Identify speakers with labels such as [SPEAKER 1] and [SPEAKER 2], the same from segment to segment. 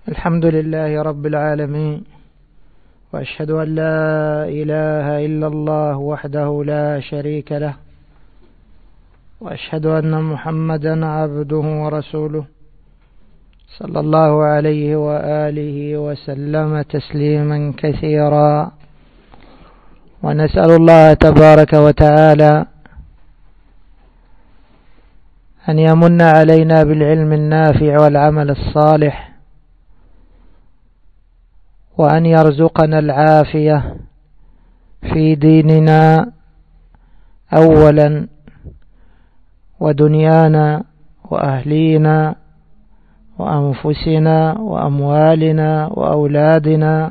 [SPEAKER 1] الحمد لله رب العالمين، وأشهد أن لا إله إلا الله وحده لا شريك له، وأشهد أن محمدا عبده ورسوله صلى الله عليه وآله وسلم تسليما كثيرا. ونسأل الله تبارك وتعالى أن يمن علينا بالعلم النافع والعمل الصالح، وأن يرزقنا العافية في ديننا أولا، ودنيانا وأهلينا وأنفسنا وأموالنا وأولادنا،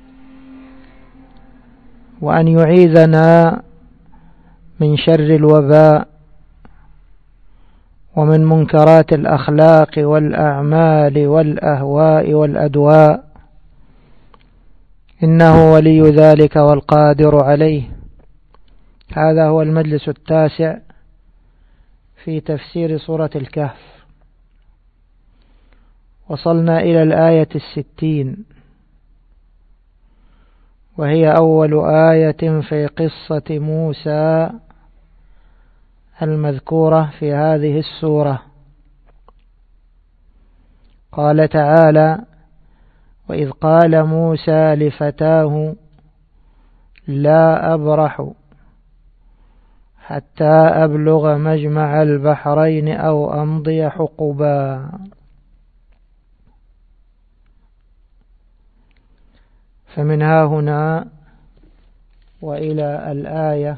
[SPEAKER 1] وأن يعيذنا من شر الوباء ومن منكرات الأخلاق والأعمال والأهواء والأدواء، إنه ولي ذلك والقادر عليه. هذا هو المجلس التاسع في تفسير سورة الكهف. وصلنا إلى الآية 60، وهي أول آية في قصة موسى المذكورة في هذه السورة. قال تعالى: وإذ قال موسى لفتاه لا أبرح حتى أبلغ مجمع البحرين أو أمضي حقبا. فمن ها هنا وإلى الآية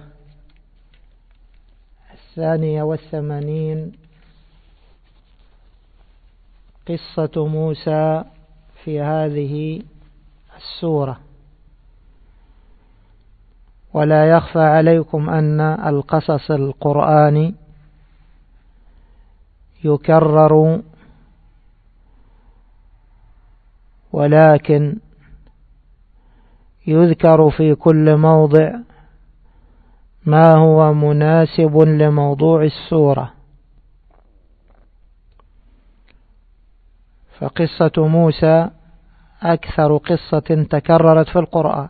[SPEAKER 1] 82 قصة موسى في هذه السورة. ولا يخفى عليكم أن القصص القرآني يكرر، ولكن يذكر في كل موضع ما هو مناسب لموضوع السورة. فقصة موسى أكثر قصة تكررت في القرآن،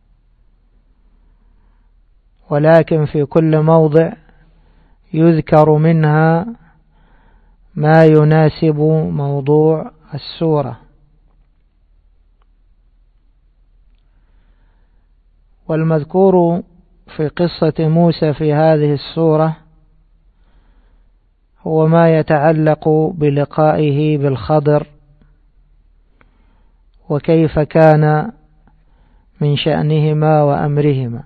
[SPEAKER 1] ولكن في كل موضع يذكر منها ما يناسب موضوع السورة. والمذكور في قصة موسى في هذه السورة هو ما يتعلق بلقائه بالخضر، وكيف كان من شأنهما وأمرهما.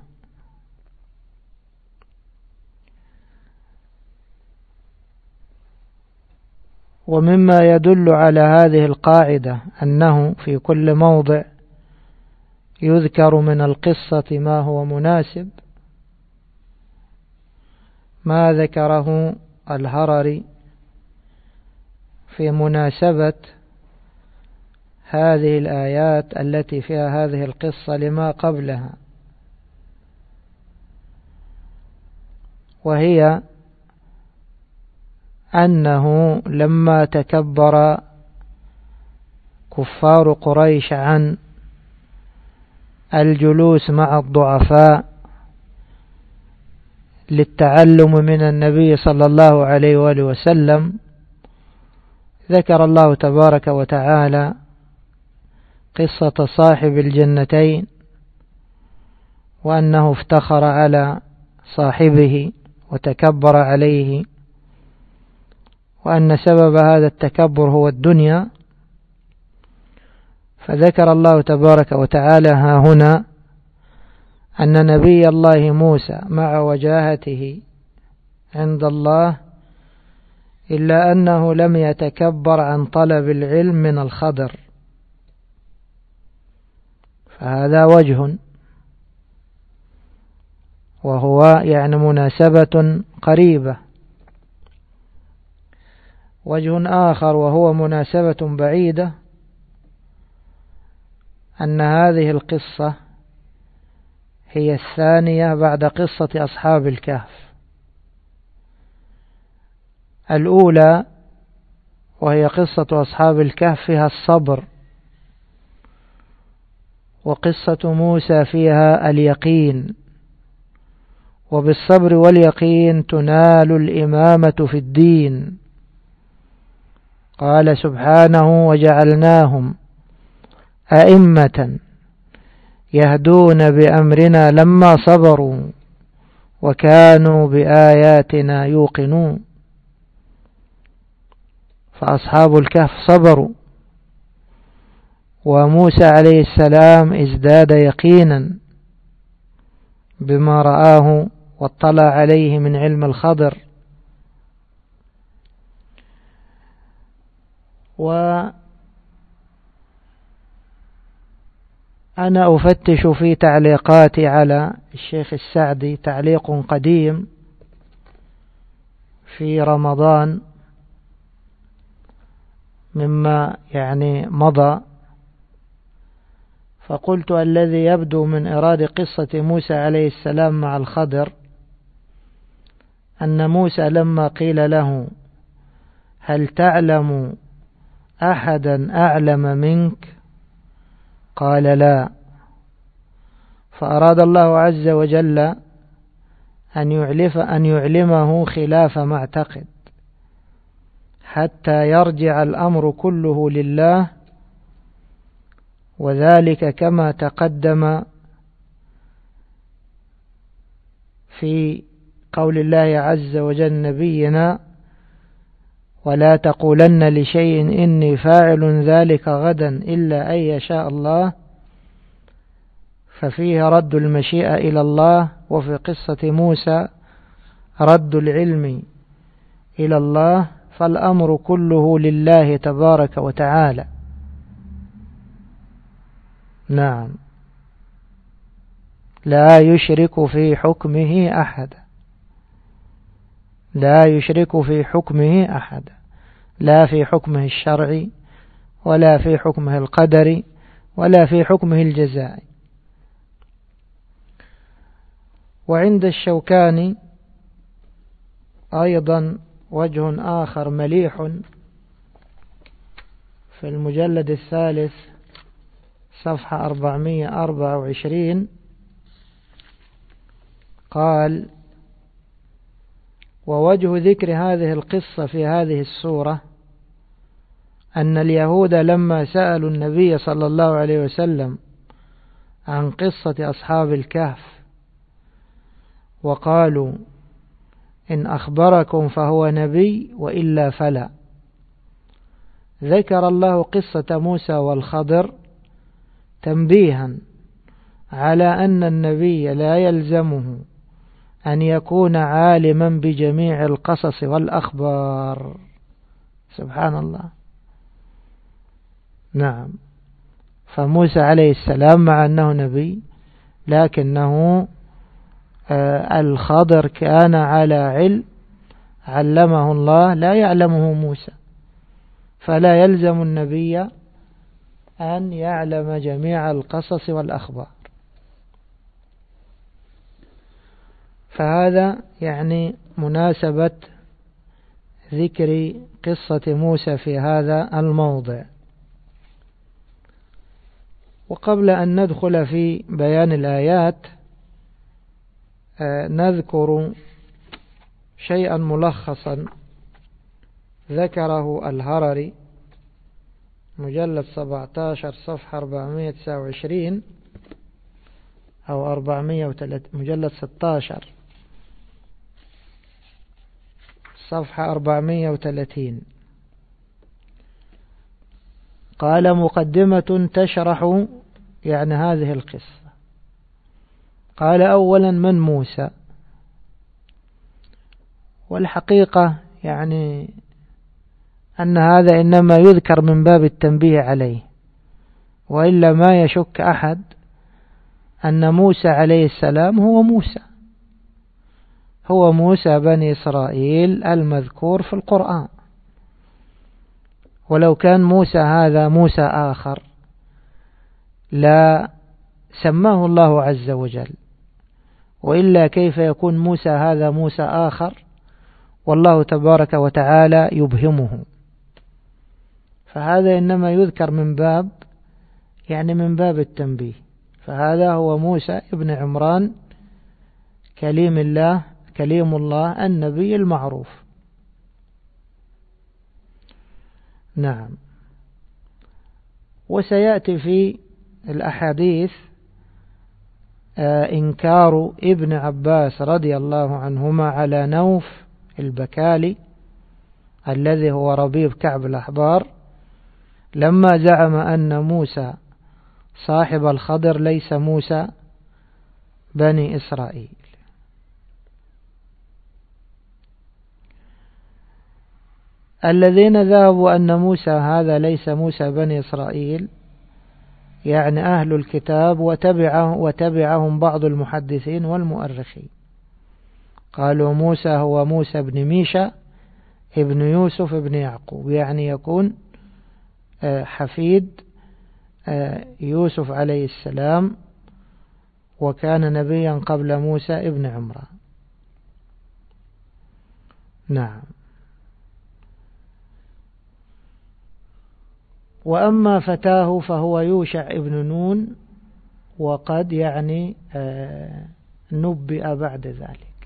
[SPEAKER 1] ومما يدل على هذه القاعدة أنه في كل موضع يذكر من القصة ما هو مناسب ما ذكره الهرري في مناسبة هذه الآيات التي فيها هذه القصة لما قبلها، وهي أنه لما تكبر كفار قريش عن الجلوس مع الضعفاء للتعلم من النبي صلى الله عليه وآله وسلم، ذكر الله تبارك وتعالى قصة صاحب الجنتين، وأنه افتخر على صاحبه وتكبر عليه، وأن سبب هذا التكبر هو الدنيا. فذكر الله تبارك وتعالى ها هنا أن نبي الله موسى مع وجاهته عند الله إلا أنه لم يتكبر عن طلب العلم من الخضر، فهذا وجه، وهو يعني مناسبة قريبة. وجه آخر وهو مناسبة بعيدة، أن هذه القصة هي الثانية بعد قصة أصحاب الكهف. الأولى وهي قصة أصحاب الكهف فيها الصبر وقصة موسى فيها اليقين، وبالصبر واليقين تنال الإمامة في الدين. قال سبحانه: وجعلناهم أئمة يهدون بأمرنا لما صبروا وكانوا بآياتنا يوقنون. فأصحاب الكهف صبروا، وموسى عليه السلام ازداد يقينا بما رآه واطلع عليه من علم الخضر. وأنا أفتش في تعليقاتي على الشيخ السعدي تعليق قديم في رمضان مما مضى، فقلت: الذي يبدو من إرادة قصة موسى عليه السلام مع الخضر أن موسى لما قيل له: هل تعلم أحدا أعلم منك؟ قال: لا. فأراد الله عز وجل أن يعلمه خلاف ما اعتقد، حتى يرجع الأمر كله لله، وذلك كما تقدم في قول الله عز وجل نبينا: ولا تقولن لشيء إني فاعل ذلك غدا إلا أن يشاء الله. ففيه رد المشيئة إلى الله، وفي قصة موسى رد العلم إلى الله، فالأمر كله لله تبارك وتعالى. نعم، لا يشرك في حكمه أحد، لا يشرك في حكمه أحد، لا في حكمه الشرعي ولا في حكمه القدري ولا في حكمه الجزائي. وعند الشوكاني أيضا وجه آخر مليح في المجلد الثالث صفحة 424، قال: ووجه ذكر هذه القصة في هذه السورة أن اليهود لما سألوا النبي صلى الله عليه وسلم عن قصة أصحاب الكهف وقالوا: إن أخبركم فهو نبي وإلا فلا، ذكر الله قصة موسى والخضر تنبيها على أن النبي لا يلزمه أن يكون عالما بجميع القصص والأخبار. سبحان الله. نعم، فموسى عليه السلام مع أنه نبي لكنه الخضر كان على علم علمه الله لا يعلمه موسى، فلا يلزم النبي أن يعلم جميع القصص والأخبار. فهذا مناسبة ذكر قصة موسى في هذا الموضع. وقبل أن ندخل في بيان الآيات نذكر شيئا ملخصا ذكره الهرري مجلد 17 صفحة 429 أو 403، مجلد 16 صفحة 430. قال: مقدمة تشرح هذه القصة. قال: أولا من موسى؟ والحقيقة أن هذا إنما يذكر من باب التنبيه عليه، وإلا ما يشك أحد أن موسى عليه السلام هو موسى بني إسرائيل المذكور في القرآن. ولو كان موسى هذا موسى آخر لا سماه الله عز وجل، وإلا كيف يكون موسى هذا موسى آخر والله تبارك وتعالى يبهمه؟ فهذا إنما يذكر من باب من باب التنبيه. فهذا هو موسى ابن عمران كليم الله النبي المعروف. نعم. وسيأتي في الأحاديث إنكار ابن عباس رضي الله عنهما على نوف البكالي الذي هو ربيب كعب الأحبار لما زعم أن موسى صاحب الخضر ليس موسى بني إسرائيل. الذين ذهبوا أن موسى هذا ليس موسى بني إسرائيل يعني أهل الكتاب وتبعهم بعض المحدثين والمؤرخين، قالوا موسى هو موسى بن ميشا ابن يوسف ابن يعقوب، يعني يكون حفيد يوسف عليه السلام، وكان نبيا قبل موسى ابن عمران. نعم. وأما فتاه فهو يوشع ابن نون، وقد يعني نبئ بعد ذلك.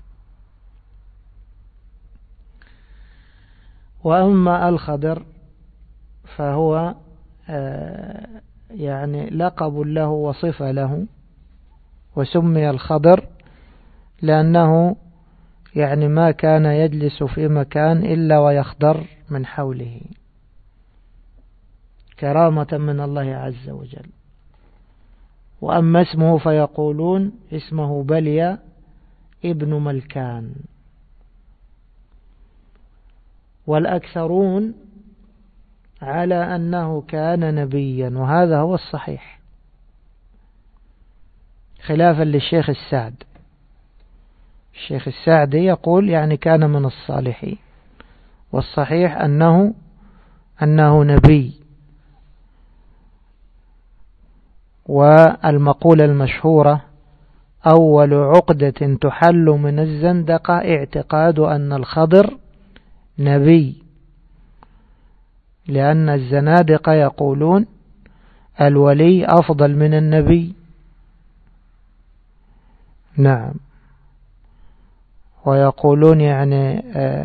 [SPEAKER 1] وأما الخضر فهو يعني لقب له وصفة له، وسمي الخضر لأنه يعني ما كان يجلس في مكان إلا ويخضر من حوله كرامة من الله عز وجل. وأما اسمه فيقولون اسمه بليا ابن ملكان، والأكثرون على أنه كان نبيا، وهذا هو الصحيح خلافا للشيخ السعد. الشيخ السعدي يقول يعني كان من الصالحين، والصحيح أنه نبي. والمقولة المشهورة أول عقدة تحل من الزندقة اعتقاد أن الخضر نبي، لأن الزنادقة يقولون الولي أفضل من النبي. نعم. ويقولون يعني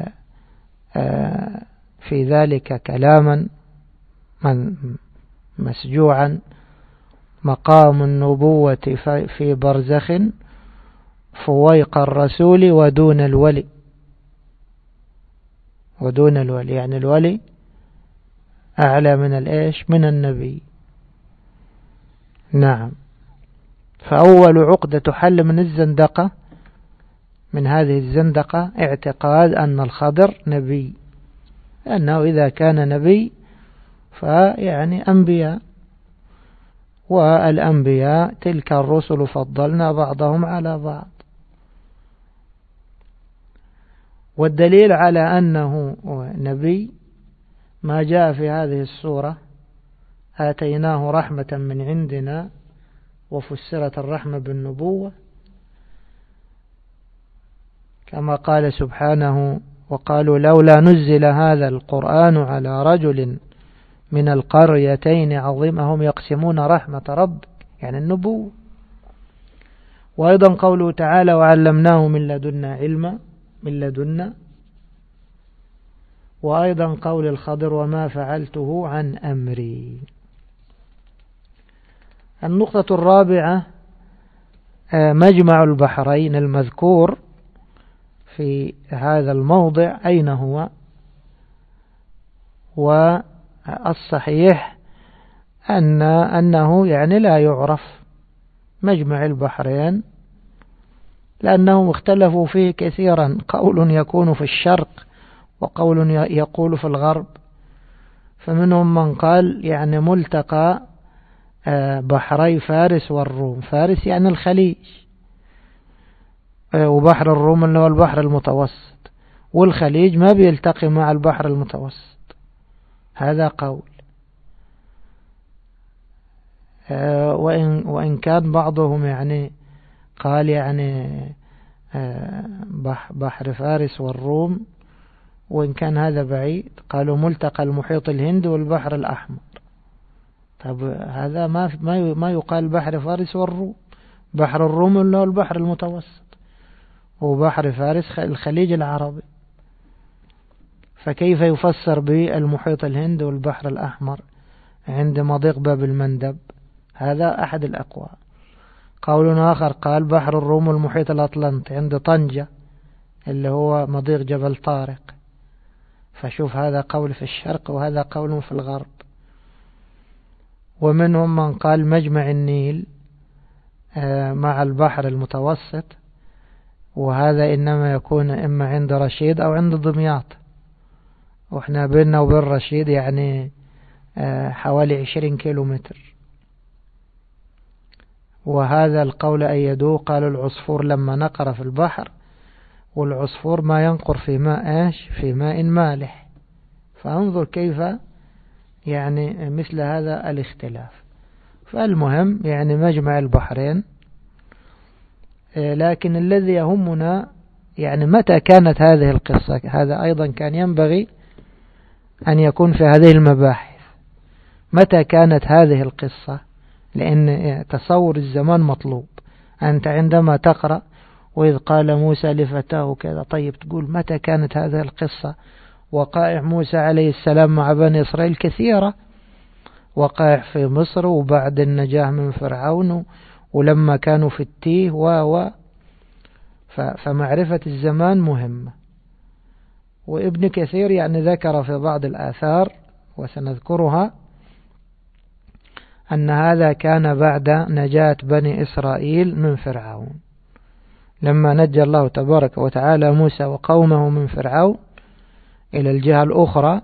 [SPEAKER 1] في ذلك كلاما مسجوعا: مقام النبوة في برزخ فويق الرسول ودون الولي. ودون الولي يعني الولي أعلى من النبي. نعم. فأول عقدة تحل من الزندقة، من هذه الزندقة، اعتقاد أن الخضر نبي، لأنه إذا كان نبي فيعني أنبياء، والأنبياء تلك الرسل فضلنا بعضهم على بعض. والدليل على أنه نبي ما جاء في هذه السورة: آتيناه رحمة من عندنا، وفسرت الرحمة بالنبوة، كما قال سبحانه: وقالوا لولا نزل هذا القرآن على رجل من القريتين عظيم هم يقسمون رحمة ربك، يعني النبوة. وأيضا قوله تعالى: وعلمناه من لدنا علما، من لدنا. وأيضا قول الخضر: وما فعلته عن أمري. النقطة الرابعة مجمع البحرين المذكور في هذا الموضع أين هو؟ والصحيح أنه يعني لا يعرف مجمع البحرين، لأنهم اختلفوا فيه كثيرا، قول يكون في الشرق وقول يقول في الغرب. فمنهم من قال يعني ملتقى بحري فارس والروم، فارس يعني الخليج، وبحر الروم اللي هو البحر المتوسط، والخليج ما بيلتقي مع البحر المتوسط. هذا قول. وإن كان بعضهم يعني قال يعني بحر فارس والروم، وإن كان هذا بعيد قالوا ملتقى المحيط الهندي والبحر الأحمر. طب هذا ما يقال بحر فارس والروم. بحر الروم اللي هو البحر المتوسط، وبحر فارس الخليج العربي، فكيف يفسر بالمحيط الهندي والبحر الأحمر عند مضيق باب المندب؟ هذا أحد الأقوال. قول آخر قال بحر الروم والمحيط الأطلنطي عند طنجة اللي هو مضيق جبل طارق. فشوف هذا قول في الشرق وهذا قول في الغرب. ومنهم من قال مجمع النيل مع البحر المتوسط، وهذا إنما يكون إما عند رشيد أو عند دمياط، وإحنا بيننا وبين رشيد يعني حوالي 20 كيلومتر. وهذا القول أيدوه، قالوا العصفور لما نقر في البحر، والعصفور ما ينقر في ماء في ماء مالح. فانظر كيف يعني مثل هذا الاختلاف. فالمهم يعني مجمع البحرين. لكن الذي يهمنا يعني متى كانت هذه القصة، هذا أيضا كان ينبغي أن يكون في هذه المباحث. متى كانت هذه القصة؟ لأن تصور الزمان مطلوب. أنت عندما تقرأ وإذ قال موسى لفتاه كذا، طيب تقول متى كانت هذه القصة؟ وقائع موسى عليه السلام مع بني إسرائيل كثيرة، وقائع في مصر وبعد النجاة من فرعون ولما كانوا في التيه فمعرفة الزمان مهمة. وابن كثير يعني ذكر في بعض الآثار وسنذكرها أن هذا كان بعد نجاة بني إسرائيل من فرعون، لما نجى الله تبارك وتعالى موسى وقومه من فرعون إلى الجهة الأخرى،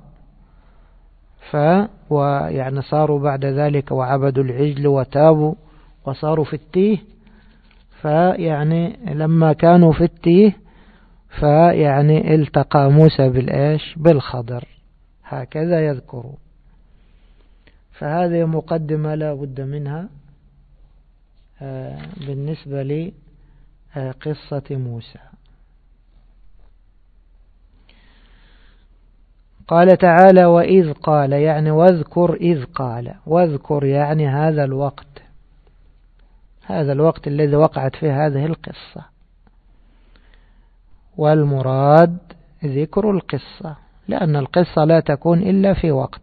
[SPEAKER 1] ويعني صاروا بعد ذلك وعبدوا العجل وتابوا وصاروا في التيه. فيعني لما كانوا في التيه فيعني التقى موسى بالخضر، هكذا يذكرون. فهذه مقدمة لا بد منها بالنسبة لقصة موسى. قال تعالى وإذ قال، يعني واذكر إذ قال، واذكر يعني هذا الوقت الذي وقعت فيه هذه القصة. والمراد ذكر القصة، لأن القصة لا تكون إلا في وقت.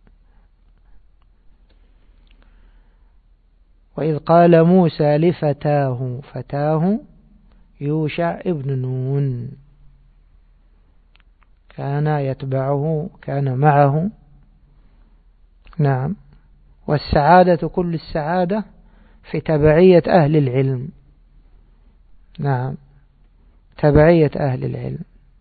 [SPEAKER 1] وإذ قال موسى لفتاه، فتاه يوشع ابن نون، كان يتبعه، كان معه. نعم. والسعادة كل السعادة في تبعية أهل العلم. نعم، تبعية أهل العلم.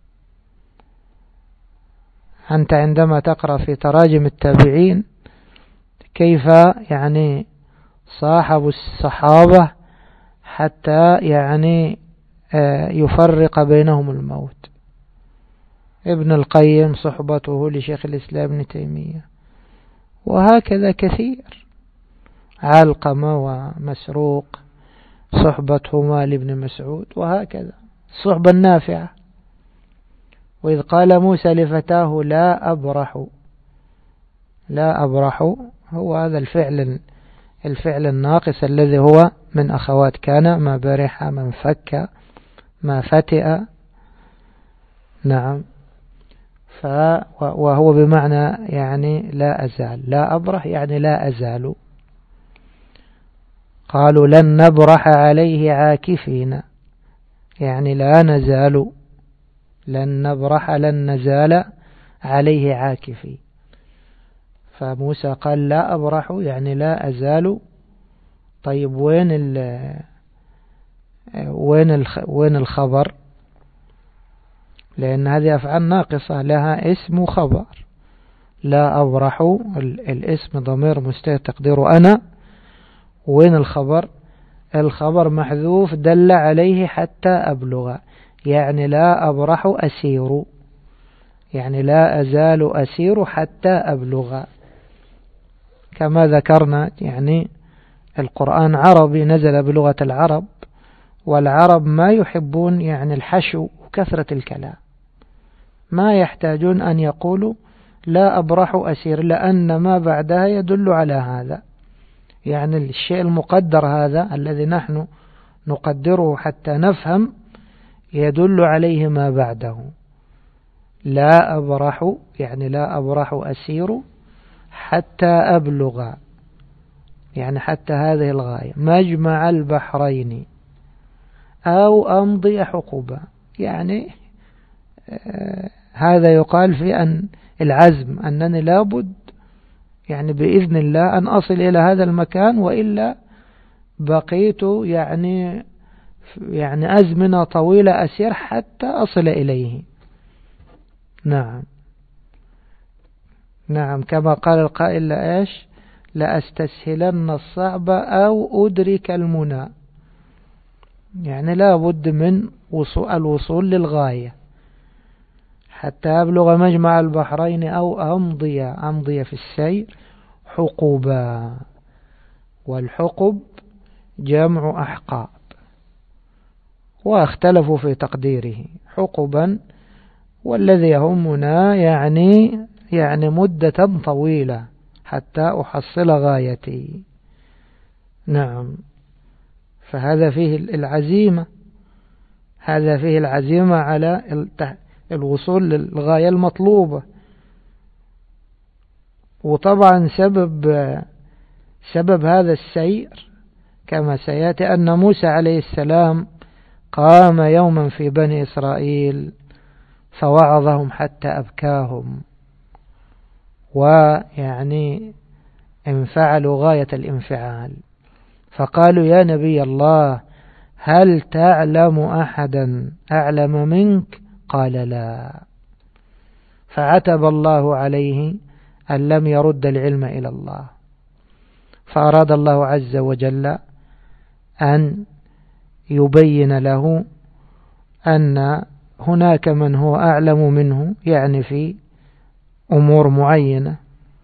[SPEAKER 1] أنت عندما تقرأ في تراجم التابعين كيف يعني صاحب الصحابة حتى يعني يفرق بينهم الموت. ابن القيم صحبته لشيخ الإسلام ابن تيمية، وهكذا كثير. علقمة ومسروق صحبتهما لابن مسعود، وهكذا الصحبة النافعة. وإذ قال موسى لفتاه لا أبرح، لا أبرح هو هذا الفعل الناقص الذي هو من أخوات كان، ما برح، من فك، ما فتئ. نعم. وهو بمعنى يعني لا أزال، لا أبرح يعني لا أزال. قالوا لن نبرح عليه عاكفين، يعني لا نزال، لن نبرح لن نزال عليه عاكفين. فموسى قال لا أبرح يعني لا أزال. طيب وين الخبر؟ لأن هذه أفعال ناقصة لها اسم وخبر. لا أبرح الاسم ضمير مستتر تقديره أنا. وين الخبر؟ الخبر محذوف دل عليه حتى أبلغ، يعني لا أبرح أسير، يعني لا أزال أسير حتى أبلغ. كما ذكرنا يعني القرآن عربي نزل بلغة العرب، والعرب ما يحبون يعني الحشو وكثرة الكلام، ما يحتاجون أن يقولوا لا أبرح أسير، لأن ما بعدها يدل على هذا. يعني الشيء المقدر هذا الذي نحن نقدره حتى نفهم يدل عليه ما بعده. لا أبرح يعني لا أبرح أسير حتى أبلغ، يعني حتى هذه الغاية، مجمع البحرين أو أمضي حقوبا. يعني هذا يقال في أن العزم أنني لابد يعني بإذن الله أن أصل إلى هذا المكان، وإلا بقيت يعني أزمنة طويلة أسير حتى أصل إليه. نعم كما قال القائل لإيش لأستسهلن الصعب أو أدرك المنى، يعني لا بد من الوصول للغاية حتى أبلغ مجمع البحرين أو أمضي في السير حقوبا. والحقب جمع أحقاب، واختلفوا في تقديره. حقبا والذي يهمنا يعني مدة طويلة حتى أحصل غايتي. نعم، فهذا فيه العزيمة، هذا فيه العزيمة على الوصول للغاية المطلوبة. وطبعا سبب هذا السير كما سيأتي أن موسى عليه السلام قام يوما في بني إسرائيل فوعظهم حتى أبكاهم، ويعني انفعلوا غاية الانفعال، فقالوا يا نبي الله هل تعلم أحدا أعلم منك؟ قال لا. فعتب الله عليه أن لم يرد العلم إلى الله، فأراد الله عز وجل أن يبين له أن هناك من هو أعلم منه، يعني في أمور معينة.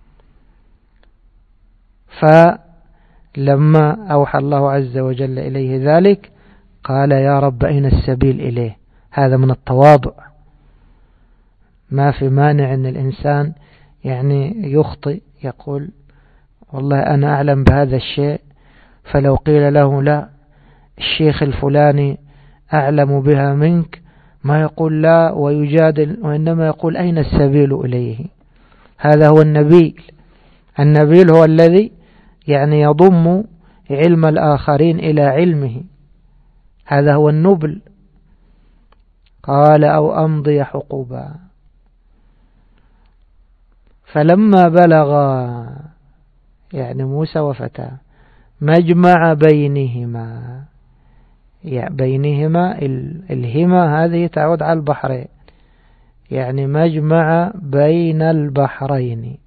[SPEAKER 1] فلما أوحى الله عز وجل إليه ذلك قال يا رب أين السبيل إليه؟ هذا من التواضع. ما في مانع أن الإنسان يعني يخطئ، يقول والله أنا أعلم بهذا الشيء، فلو قيل له لا الشيخ الفلاني أعلم بها منك ما يقول لا ويجادل، وإنما يقول أين السبيل إليه. هذا هو النبيل. النبيل هو الذي يعني يضم علم الآخرين إلى علمه، هذا هو النبل. قال أو أمضي حقوبا. فلما بلغ يعني موسى وفتاه مجمع بينهما، يعني بينهما الهما هذه تعود على البحرين، يعني مجمع بين البحرين،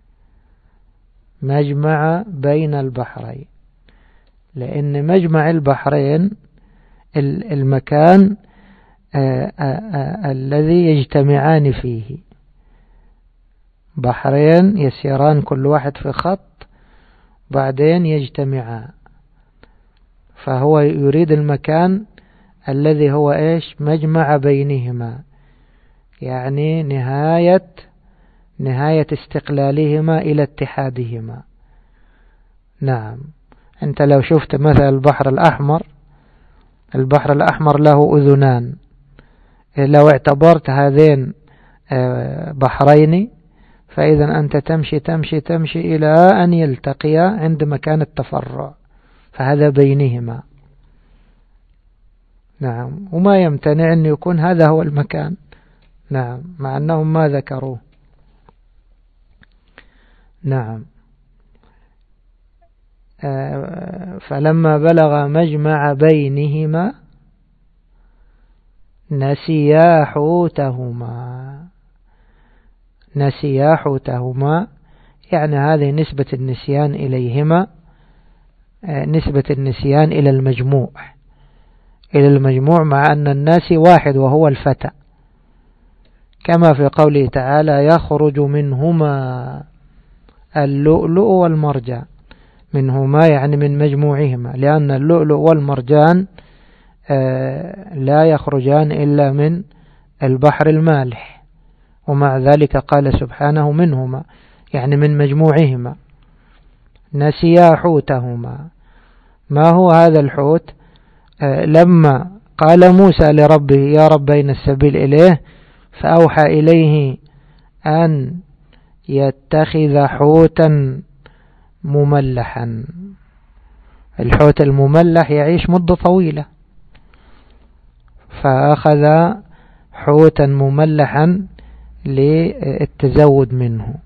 [SPEAKER 1] مجمع بين البحرين، لأن مجمع البحرين المكان الذي يجتمعان فيه، بحرين يسيران كل واحد في خط بعدين يجتمعان، فهو يريد المكان الذي هو إيش مجمع بينهما، يعني نهاية استقلالهما إلى اتحادهما. نعم، أنت لو شفت مثلا البحر الأحمر له أذنان، لو اعتبرت هذين بحرين فإذا أنت تمشي إلى أن يلتقيا عند مكان التفرع، فهذا بينهما. نعم، وما يمتنع أن يكون هذا هو المكان. نعم، مع أنهم ما ذكروه. نعم. فلما بلغ مجمع بينهما نسيا حوتهما، يعني هذه نسبة النسيان إليهما، نسبة النسيان إلى المجموع، مع أن الناس واحد وهو الفتى، كما في قوله تعالى يخرج منهما اللؤلؤ والمرجان. منهما يعني من مجموعهما، لأن اللؤلؤ والمرجان لا يخرجان إلا من البحر المالح، ومع ذلك قال سبحانه منهما، يعني من مجموعهما. نسيا حوتهما. ما هو هذا الحوت؟ لما قال موسى لربه يا رب أين السبيل إليه، فأوحى إليه أن يتخذ حوتا مملحا. الحوت المملح يعيش مدة طويلة، فأخذ حوتا مملحا للتزود منه.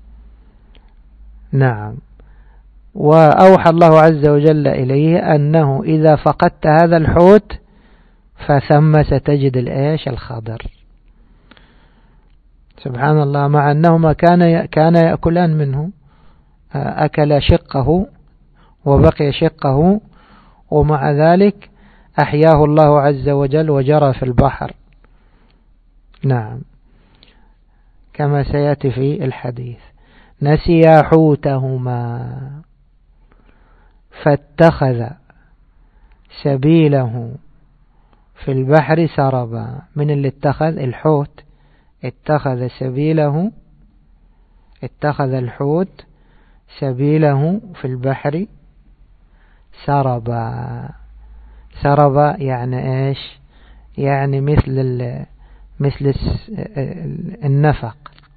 [SPEAKER 1] نعم. وأوحى الله عز وجل إليه أنه إذا فقدت هذا الحوت فثم ستجد الإيش الخضر. سبحان الله، مع أنهما كان يأكلان منه، أكل شقه وبقي شقه، ومع ذلك أحياه الله عز وجل وجرى في البحر. نعم، كما سيأتي في الحديث. نسيا حوتهما فاتخذ سبيله في البحر سربا. من اللي اتخذ؟ الحوت. اتخذ سبيله، اتخذ الحوت سبيله في البحر سربا. سربا يعني ايش؟ يعني مثل النفق،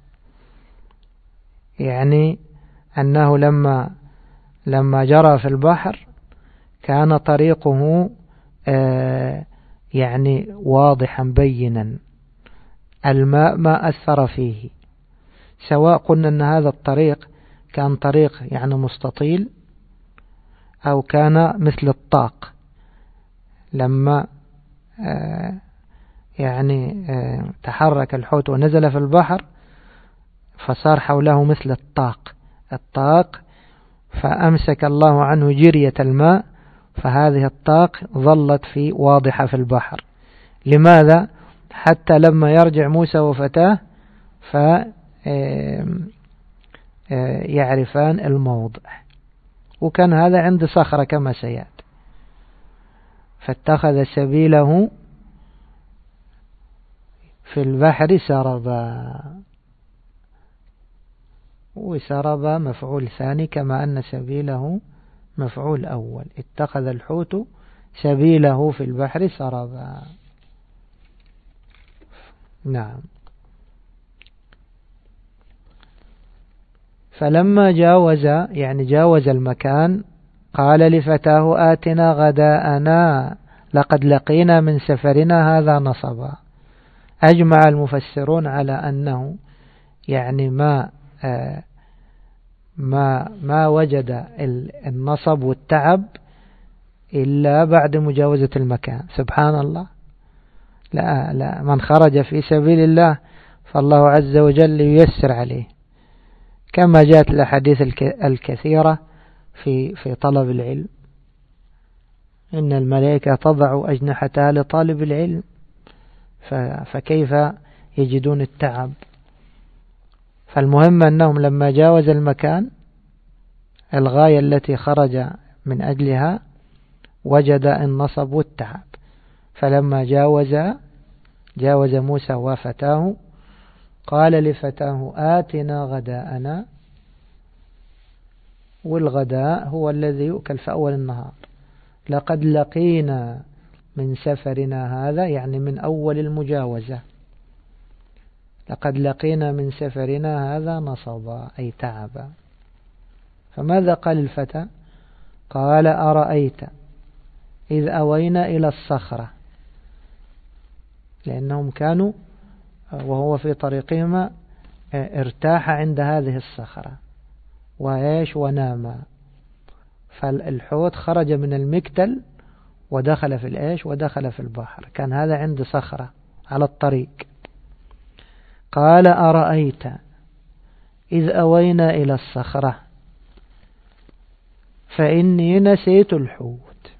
[SPEAKER 1] يعني أنه لما جرى في البحر كان طريقه يعني واضحا بينا، الماء ما أثر فيه، سواء قلنا أن هذا الطريق كان طريق يعني مستطيل أو كان مثل الطاق. لما يعني تحرك الحوت ونزل في البحر فصار حوله مثل الطاق، فأمسك الله عنه جرية الماء، فهذه الطاق ظلت واضحة في البحر. لماذا؟ حتى لما يرجع موسى وفتاه يعرفان الموضع. وكان هذا عند صخرة كما سيأتي. فاتخذ سبيله في البحر سربا. وسربا مفعول ثاني، كما أن سبيله مفعول أول. اتخذ الحوت سبيله في البحر سربا. نعم. فلما جاوز المكان قال لفتاه آتنا غداءنا لقد لقينا من سفرنا هذا نصبا. أجمع المفسرون على أنه يعني ما وجد النصب والتعب إلا بعد مجاوزة المكان. سبحان الله. لا، من خرج في سبيل الله فالله عز وجل ييسر عليه، كما جاءت الأحاديث الكثيرة في طلب العلم. إن الملائكة تضع أجنحتها لطالب العلم، فكيف يجدون التعب؟ فالمهم أنهم لما جاوز المكان الغاية التي خرج من أجلها وجد النصب والتعب. فلما جاوز موسى وفتاه قال لفتاه آتنا غداءنا. والغداء هو الذي يؤكل في أول النهار. لقد لقينا من سفرنا هذا يعني من أول المجاوزة. لقد لقينا من سفرنا هذا نصبا أي تعبا. فماذا قال الفتى؟ قال أرأيت إذ أوينا إلى الصخرة، لأنهم كانوا وهو في طريقهما ارتاح عند هذه الصخرة ونام. فالحوت خرج من المكتل ودخل في ودخل في البحر. كان هذا عند صخرة على الطريق. قال أرأيت إذ أوينا إلى الصخرة فإني نسيت الحوت.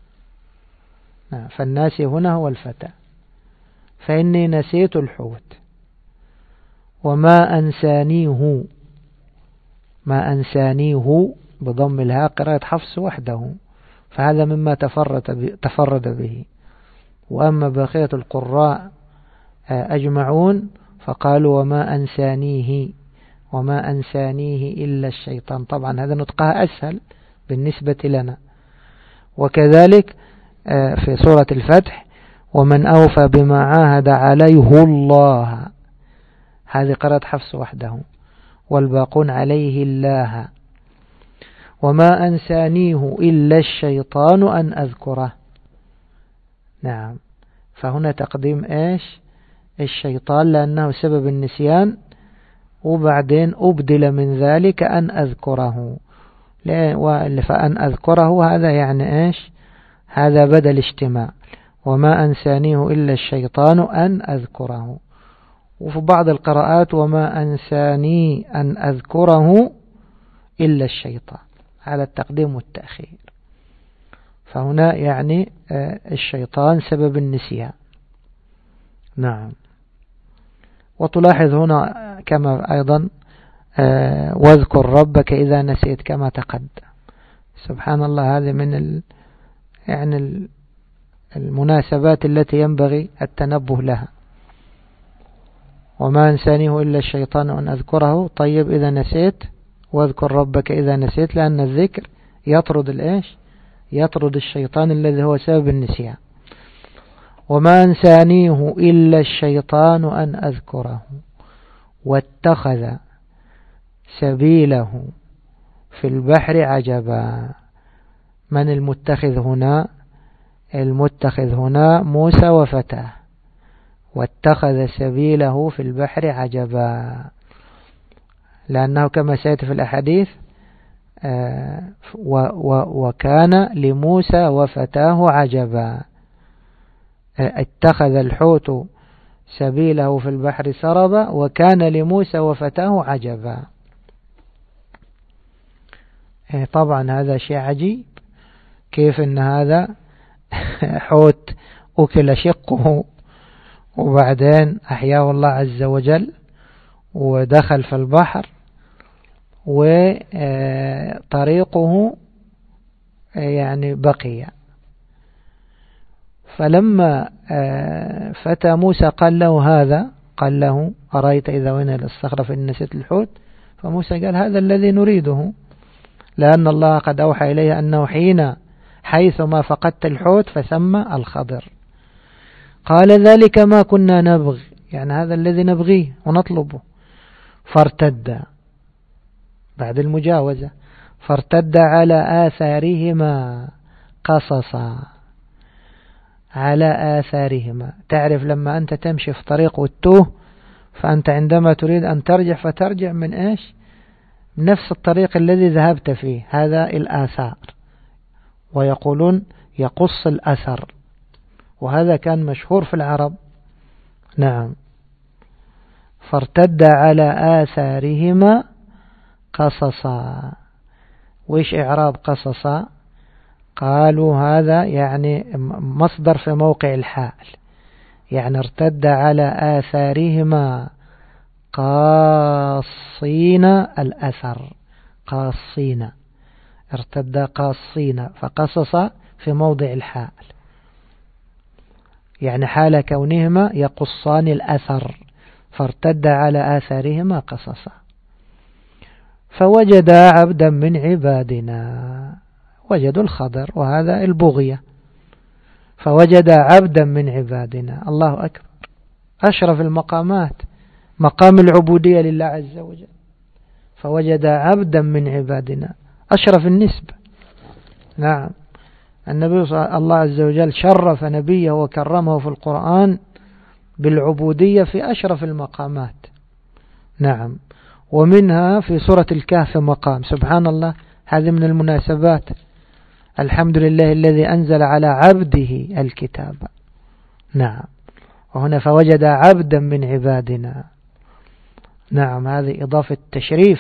[SPEAKER 1] فالناسي هنا هو الفتى. فإني نسيت الحوت وما أنسانيه. ما أنسانيه بضم الهاء قراءة حفص وحده، فهذا مما تفرد به. وأما بقية القراء أجمعون فقالوا وما أنسانيه إلا الشيطان. طبعا هذا نطقها أسهل بالنسبة لنا. وكذلك في سورة الفتح ومن أوفى بما عاهد عليه الله، هذه قراءة حفص وحده، والباقون عليه الله. وما أنسانيه إلا الشيطان أن أذكره. نعم، فهنا تقديم إيش؟ الشيطان لأنه سبب النسيان، وبعدين أبدل من ذلك أن أذكره، فأن أذكره هذا يعني إيش؟ هذا بدل اجتماع. وما أنسانيه إلا الشيطان أن أذكره. وفي بعض القراءات وما أنساني أن أذكره إلا الشيطان، على التقديم والتأخير. فهنا يعني الشيطان سبب النسيان. نعم. وتلاحظ هنا كما أيضا واذكر ربك إذا نسيت كما تقدم. سبحان الله، هذه من يعني المناسبات التي ينبغي التنبه لها. وما أنسانيه إلا الشيطان أن أذكره. طيب إذا نسيت واذكر ربك إذا نسيت، لأن الذكر يطرد الإيش؟ يطرد الشيطان الذي هو سبب النسيان. وما أنسانيه إلا الشيطان أن أذكره واتخذ سبيله في البحر عجبا. من المتخذ هنا؟ المتخذ هنا موسى وفتاه. واتخذ سبيله في البحر عجبا، لأنه كما سيأتي في الأحاديث وكان لموسى وفتاه عجبا. اتخذ الحوت سبيله في البحر سربا وكان لموسى وفتاه عجبا. طبعا هذا شيء عجيب، كيف ان هذا حوت أكل شقه وبعدين أحياه الله عز وجل ودخل في البحر، وطريقه يعني بقي. فلما فتى موسى قال له أرأيت إذا وين الصخرة فإن نسيت الحوت، فموسى قال هذا الذي نريده، لأن الله قد أوحى إليه أنه حيثما فقدت الحوت فثم الخضر. قال ذلك ما كنا نبغي، يعني هذا الذي نبغيه ونطلبه. فارتد بعد المجاوزة، فارتد على آثارهما قصصا. على آثارهما، تعرف لما أنت تمشي في طريق والتوه، فأنت عندما تريد أن ترجع فترجع من إيش؟ نفس الطريق الذي ذهبت فيه، هذا الآثار. ويقولون يقص الأثر، وهذا كان مشهور في العرب. نعم. فارتد على آثارهما قصصا. وإيش إعراب قصصا؟ قالوا هذا يعني مصدر في موقع الحال، يعني ارتد على آثارهما قاصين الأثر. قاصين، ارتد قاصين، فقصص في موضع الحال، يعني حال كونهما يقصان الأثر، فارتد على آثارهما قصصا. فوجدا عبدا من عبادنا، وجدوا الخضر، وهذا البغية. فوجدا عبدا من عبادنا، الله أكبر، أشرف المقامات، مقام العبودية لله عز وجل. فوجدا عبدا من عبادنا، أشرف النسبة. نعم، النبي صلى الله عز وجل شرف نبيه وكرمه في القرآن بالعبودية في أشرف المقامات. نعم. ومنها في سورة الكهف مقام، سبحان الله، هذه من المناسبات. الحمد لله الذي أنزل على عبده الكتاب. نعم. وهنا فوجد عبدا من عبادنا. نعم، هذه إضافة تشريف.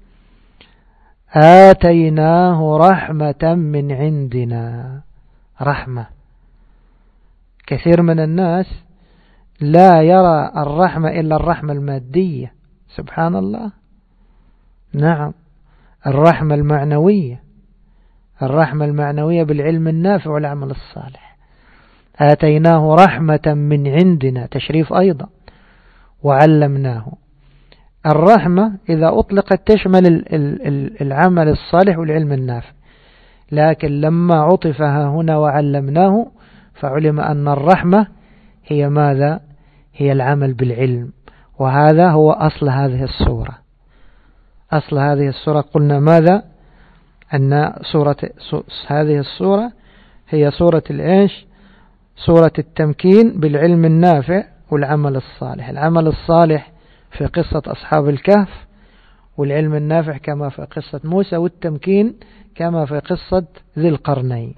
[SPEAKER 1] آتيناه رحمة من عندنا. رحمة، كثير من الناس لا يرى الرحمة إلا الرحمة المادية. سبحان الله. نعم، الرحمة المعنوية، الرحمة المعنوية بالعلم النافع والعمل الصالح. آتيناه رحمة من عندنا، تشريف أيضا. وعلمناه. الرحمة إذا أطلقت تشمل العمل الصالح والعلم النافع، لكن لما عطفها هنا وعلمناه فعلم أن الرحمة هي ماذا؟ هي العمل بالعلم، وهذا هو أصل هذه السورة. أصل هذه السورة قلنا ماذا؟ أن هذه السورة هي سورة الإيش؟ سورة التمكين بالعلم النافع والعمل الصالح. العمل الصالح في قصة أصحاب الكهف، والعلم النافع كما في قصة موسى، والتمكين كما في قصة ذي القرنين.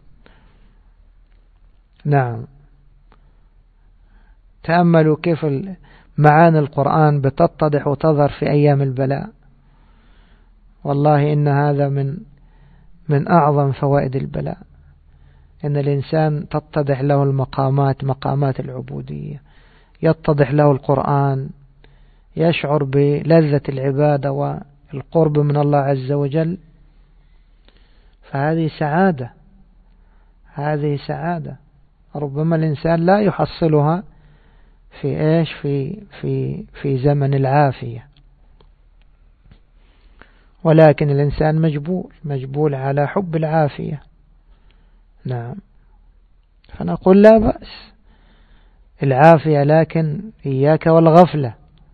[SPEAKER 1] نعم، تأملوا كيف معاني القرآن بتتضح وتظهر في أيام البلاء. والله إن هذا من أعظم فوائد البلاء، إن الإنسان تتضح له المقامات، مقامات العبودية، يتضح له القرآن، يشعر بلذة العبادة والقرب من الله عز وجل. فهذه سعادة، هذه سعادة ربما الإنسان لا يحصلها في إيش؟ في زمن العافية، ولكن الإنسان مجبول على حب العافية. نعم، فنقول لا بأس العافية، لكن إياك والغفلة.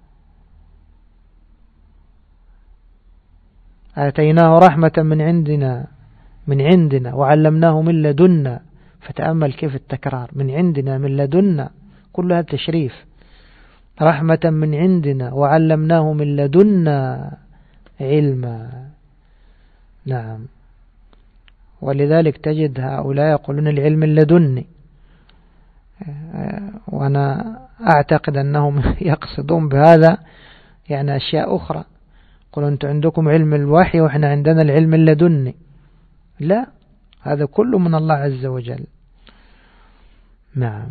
[SPEAKER 1] آتيناه رحمة من عندنا وعلمناه من لدنا. فتأمل كيف التكرار، من عندنا، من لدنا، كلها تشريف. رحمة من عندنا وعلمناه من لدنا علما. نعم، ولذلك تجد هؤلاء يقولون العلم اللدني، وأنا أعتقد أنهم يقصدون بهذا يعني أشياء أخرى. قلوا أنتم عندكم علم الوحي وإحنا عندنا العلم اللدني. لا، هذا كله من الله عز وجل. نعم.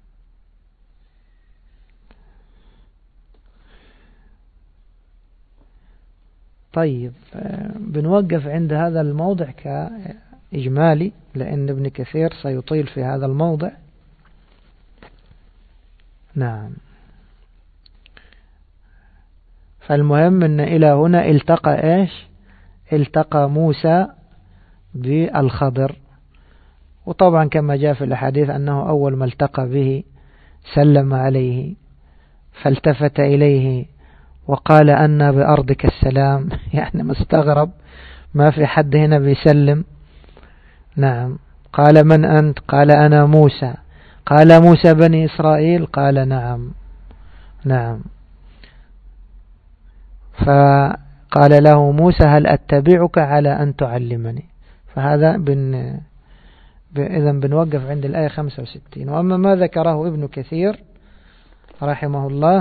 [SPEAKER 1] طيب، بنوقف عند هذا الموضع كإجمالي، لأن ابن كثير سيطيل في هذا الموضع. نعم، فالمهم أن إلى هنا التقى موسى بالخضر. وطبعا كما جاء في الحديث أنه أول ما التقى به سلم عليه، فالتفت إليه وقال أنا بأرضك السلام. يعني مستغرب، ما في حد هنا بيسلم. نعم، قال من أنت؟ قال أنا موسى. قال موسى بني إسرائيل؟ قال نعم. نعم، فقال له موسى هل أتبعك على أن تعلمني؟ فهذا إذن بنوقف عند الآية 65. وأما ما ذكره ابن كثير رحمه الله،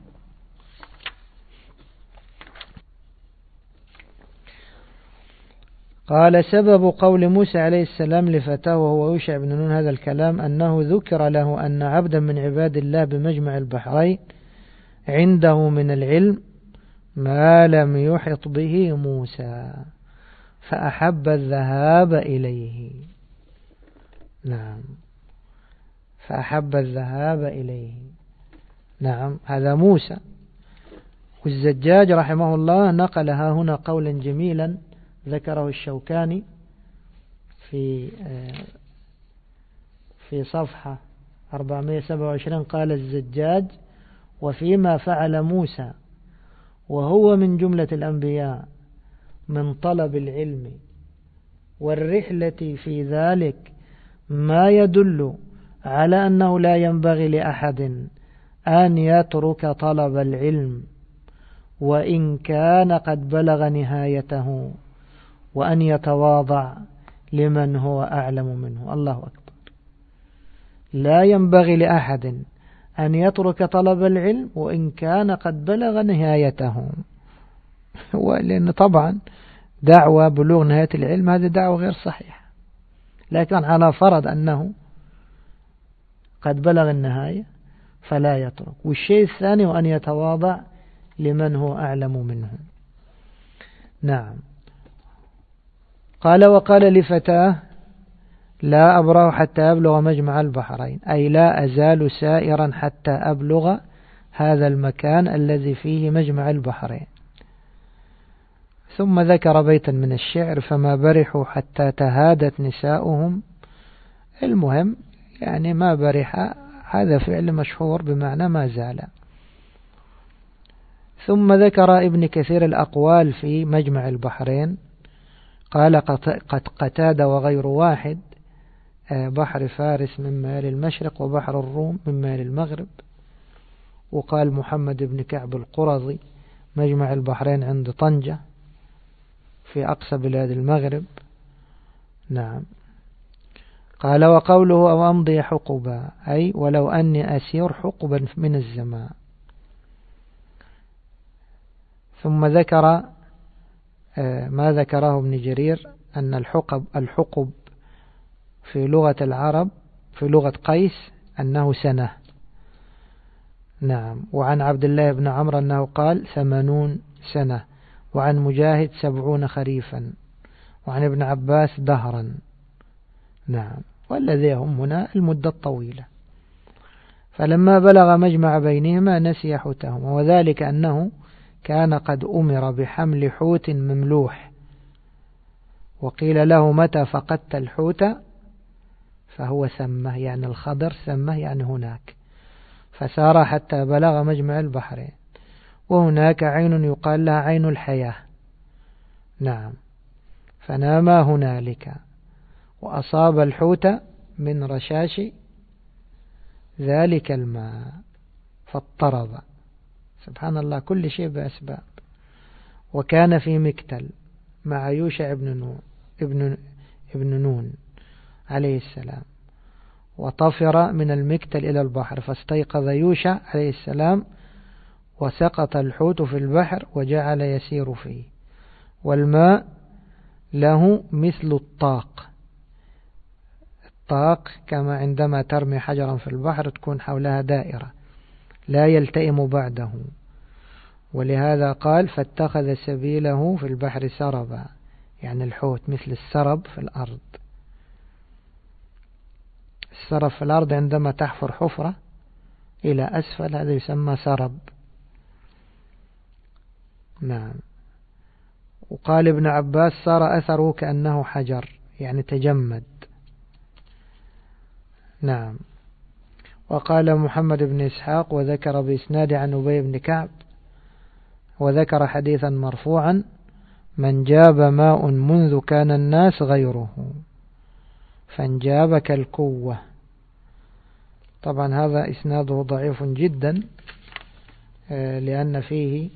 [SPEAKER 1] قال سبب قول موسى عليه السلام لفتاه وهو يوشع بن نون هذا الكلام أنه ذكر له أن عبدا من عباد الله بمجمع البحرين عنده من العلم ما لم يحط به موسى فأحب الذهاب إليه. نعم، فأحب الذهاب إليه. نعم، هذا موسى. والزجاج رحمه الله نقلها هنا قولا جميلا ذكره الشوكاني في صفحة 427. قال الزجاج وفيما فعل موسى وهو من جملة الأنبياء من طلب العلم والرحلة في ذلك ما يدل على أنه لا ينبغي لأحد أن يترك طلب العلم وإن كان قد بلغ نهايته، وأن يتواضع لمن هو أعلم منه. الله أكبر. لا ينبغي لأحد أن يترك طلب العلم وإن كان قد بلغ نهايته. لأن طبعا دعوة بلوغ نهاية العلم هذه دعوة غير صحيحة، لكن على فرض أنه قد بلغ النهاية فلا يترك. والشيء الثاني وأن يتواضع لمن هو أعلم منه. نعم، قال وقال لفتاه لا أبرح حتى أبلغ مجمع البحرين، أي لا أزال سائرا حتى أبلغ هذا المكان الذي فيه مجمع البحرين. ثم ذكر بيتا من الشعر: فما برحوا حتى تهادت نساؤهم. المهم يعني ما برح هذا فعل مشهور بمعنى ما زال. ثم ذكر ابن كثير الأقوال في مجمع البحرين، قال قد قتادة وغير واحد: بحر فارس من ميال المشرق، وبحر الروم من ميال المغرب. وقال محمد بن كعب القرظي: مجمع البحرين عند طنجة في أقصى بلاد المغرب. نعم. قال: وقوله أو أمضي حقبا، أي ولو أني أسير حقبا من الزمان. ثم ذكر ما ذكره ابن جرير أن الحقب في لغة العرب في لغة قيس أنه سنة. نعم. وعن عبد الله بن عمرو أنه قال 80 سنة، وعن مجاهد 70 خريفا، وعن ابن عباس دهرا. نعم. والذي يهمنا المدة الطويلة. فلما بلغ مجمع بينهما نسي حوتهما، وذلك أنه كان قد أمر بحمل حوت مملوح، وقيل له: متى فقدت الحوت؟ فهو ثمه، يعني الخضر، ثمه يعني هناك. فسار حتى بلغ مجمع البحرين، وهناك عين يقال لها عين الحياة. نعم. فناما هنالك، وأصاب الحوت من رشاش ذلك الماء فاضطرب. سبحان الله، كل شيء بأسباب. وكان في مكتل مع يوشع ابن نون عليه السلام، وطفر من المكتل إلى البحر، فاستيقظ يوشع عليه السلام، وسقط الحوت في البحر وجعل يسير فيه، والماء له مثل الطاق. الطاق كما عندما ترمي حجرا في البحر تكون حولها دائرة لا يلتئم بعده، ولهذا قال: فاتخذ سبيله في البحر سربا، يعني الحوت مثل السرب في الأرض. السرب في الأرض عندما تحفر حفرة إلى أسفل هذا يسمى سرب. نعم. وقال ابن عباس: صار أثره كأنه حجر، يعني تجمد. نعم. وقال محمد بن إسحاق وذكر بإسناد عن أبي بن كعب، وذكر حديثا مرفوعا: من جاب ماء منذ كان الناس غيره فانجاب كالكوة. طبعا هذا إسناده ضعيف جدا، لأن فيه